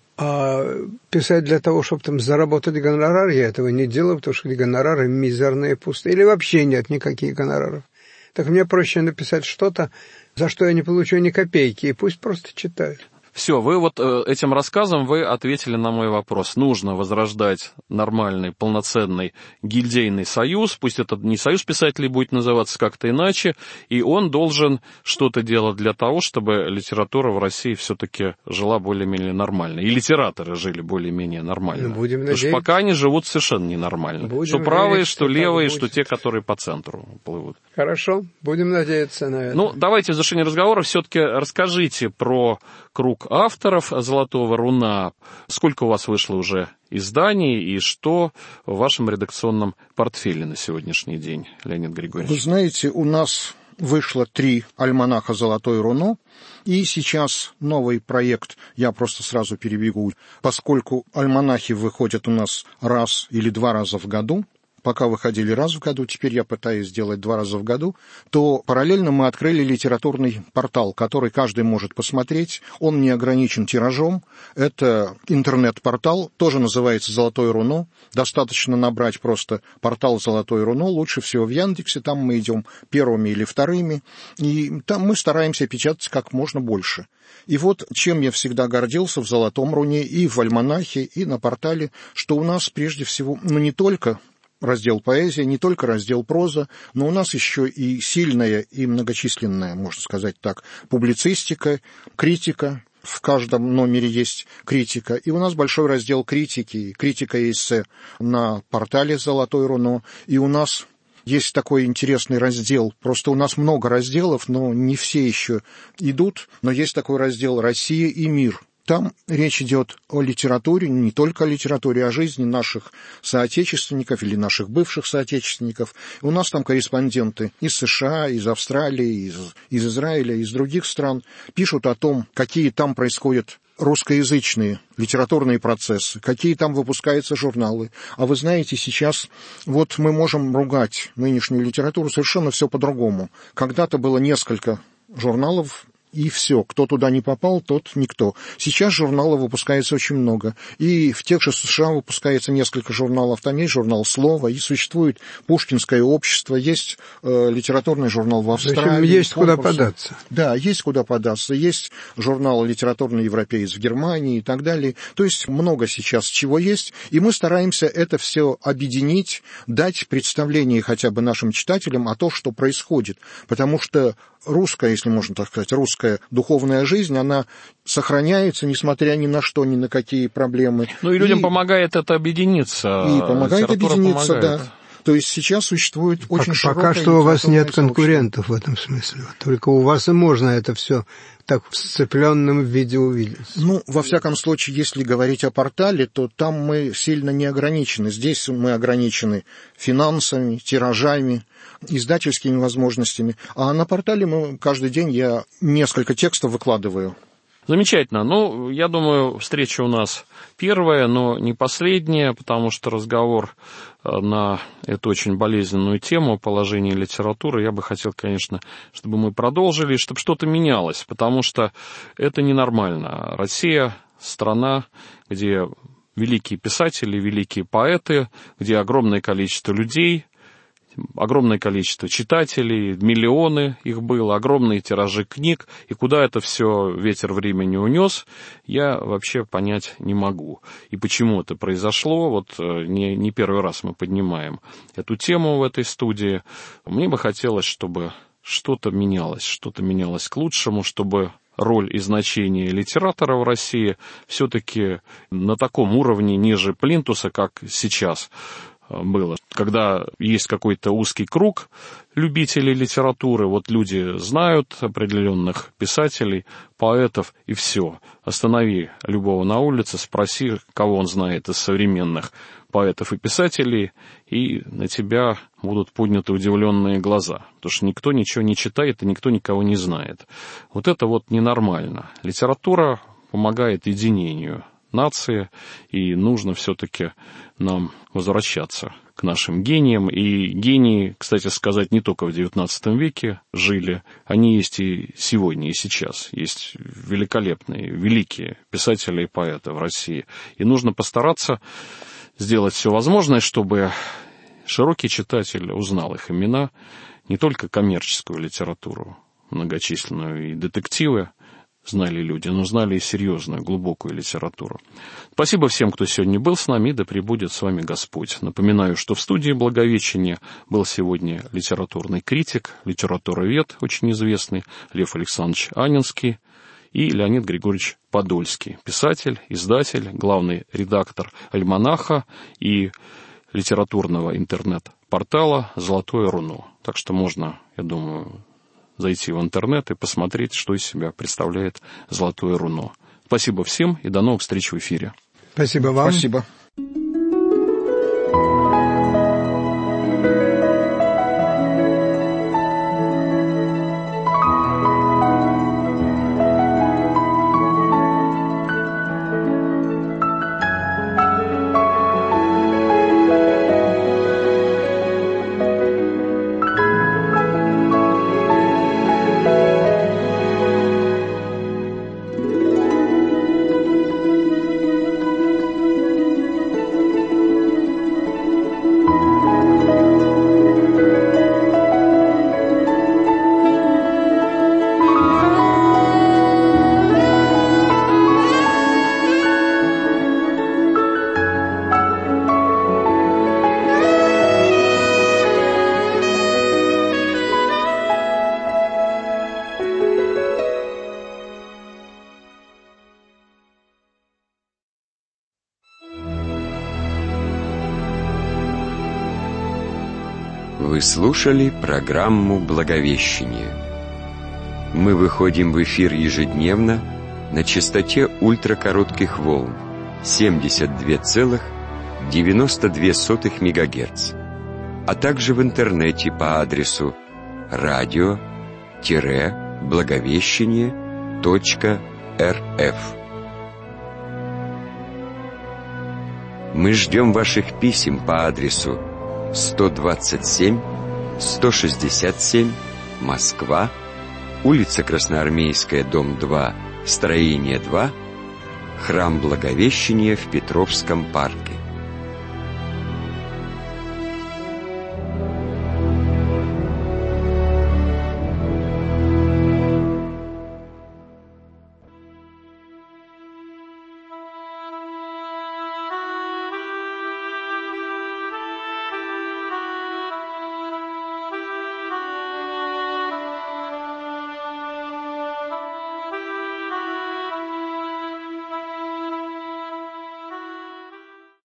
А писать для того, чтобы там заработать гонорар, я этого не делаю, потому что гонорары мизерные, пустые, или вообще нет никаких гонораров. Так мне проще написать что-то, за что я не получу ни копейки, и пусть просто читают.
Все, вы этим рассказом вы ответили на мой вопрос. Нужно возрождать нормальный, полноценный гильдейный союз, пусть это не союз писателей будет называться как-то иначе, и он должен что-то делать для того, чтобы литература в России все-таки жила более-менее нормально, и литераторы жили более-менее нормально.
Будем
Потому что пока они живут совершенно ненормально. Что правые, что левые, что те, которые по центру плывут.
Хорошо, будем надеяться на это.
Давайте в завершение разговора все-таки расскажите про круг авторов «Золотого руна». Сколько у вас вышло уже изданий и что в вашем редакционном портфеле на сегодняшний день, Леонид Григорьевич?
Вы знаете, у нас вышло 3 альманаха «Золотое руно», и сейчас новый проект, я просто сразу перебегу, поскольку альманахи выходят у нас раз или 2 раза в году, пока выходили раз в году, теперь я пытаюсь сделать 2 раза в году, то параллельно мы открыли литературный портал, который каждый может посмотреть. Он не ограничен тиражом. Это интернет-портал, тоже называется «Золотое руно». Достаточно набрать просто портал «Золотое руно». Лучше всего в Яндексе, там мы идем 1-ми или 2-ми. И там мы стараемся печатать как можно больше. И вот чем я всегда гордился в «Золотом руне» и в альманахе, и на портале, что у нас прежде всего, не только раздел поэзия, не только раздел проза, но у нас еще и сильная и многочисленная, можно сказать так, публицистика, критика. В каждом номере есть критика. И у нас большой раздел критики, критика и эссе на портале «Золотое руно». И у нас есть такой интересный раздел. Просто у нас много разделов, но не все еще идут. Но есть такой раздел «Россия и мир». Там речь идет о литературе, не только о литературе, о жизни наших соотечественников или наших бывших соотечественников. У нас там корреспонденты из США, из Австралии, из Израиля, из других стран пишут о том, какие там происходят русскоязычные литературные процессы, какие там выпускаются журналы. А вы знаете, сейчас вот мы можем ругать нынешнюю литературу, совершенно все по-другому. Когда-то было несколько журналов, и все. Кто туда не попал, тот никто. Сейчас журналов выпускается очень много. И в тех же США выпускается несколько журналов. Там есть журнал «Слово», и существует Пушкинское общество, есть литературный журнал в Австралии.
В общем, есть куда податься.
Да, есть куда податься. Есть журнал «Литературный европеец» в Германии и так далее. То есть много сейчас чего есть. И мы стараемся это все объединить, дать представление хотя бы нашим читателям о том, что происходит. Потому что русская, если можно так сказать, русская духовная жизнь, она сохраняется, несмотря ни на что, ни на какие проблемы.
Ну и людям помогает это объединиться.
И помогает объединиться,
помогает.
да. То есть сейчас существует очень широкое...
Пока что у вас нет конкурентов в этом смысле. Только у вас и можно это все так в сцепленном виде увидеть.
Ну, во всяком случае, если говорить о портале, то там мы сильно не ограничены. Здесь мы ограничены финансами, тиражами, издательскими возможностями. А на портале каждый день я несколько текстов выкладываю.
Замечательно. Ну, я думаю, встреча у нас первая, но не последняя, потому что разговор на эту очень болезненную тему положения литературы я бы хотел, конечно, чтобы мы продолжили, чтобы что-то менялось, потому что это ненормально. Россия — страна, где великие писатели, великие поэты, где огромное количество людей, огромное количество читателей, миллионы их было, огромные тиражи книг, и куда это все ветер времени унес, я вообще понять не могу. И почему это произошло, вот не первый раз мы поднимаем эту тему в этой студии. Мне бы хотелось, чтобы что-то менялось к лучшему, чтобы роль и значение литератора в России все-таки на таком уровне ниже плинтуса, как сейчас было. Когда есть какой-то узкий круг любителей литературы, вот люди знают определенных писателей, поэтов, и все. Останови любого на улице, спроси, кого он знает из современных поэтов и писателей, и на тебя будут подняты удивленные глаза. Потому что никто ничего не читает, и никто никого не знает. Вот это вот ненормально. Литература помогает единению нации, и нужно все-таки нам возвращаться к нашим гениям. И гении, кстати сказать, не только в XIX веке жили, они есть и сегодня, и сейчас. Есть великолепные, великие писатели и поэты в России. И нужно постараться сделать все возможное, чтобы широкий читатель узнал их имена, не только коммерческую литературу, многочисленную, и детективы знали люди, но знали и серьезную, глубокую литературу. Спасибо всем, кто сегодня был с нами, и да пребудет с вами Господь. Напоминаю, что в студии Благовещения был сегодня литературный критик, литературовед очень известный Лев Александрович Анинский и Леонид Григорьевич Подольский, писатель, издатель, главный редактор «Альманаха» и литературного интернет-портала «Золотое руно». Так что можно, я думаю, зайти в интернет и посмотреть, что из себя представляет «Золотое руно». Спасибо всем и до новых встреч в эфире.
Спасибо вам.
Спасибо.
Вы слушали программу «Благовещение». Мы выходим в эфир ежедневно на частоте ультракоротких волн 72,92 МГц, а также в интернете по адресу radio-благовещение.рф. Мы ждем ваших писем по адресу 127 167 Москва, улица Красноармейская, дом 2, строение 2, храм Благовещения в Петровском парке.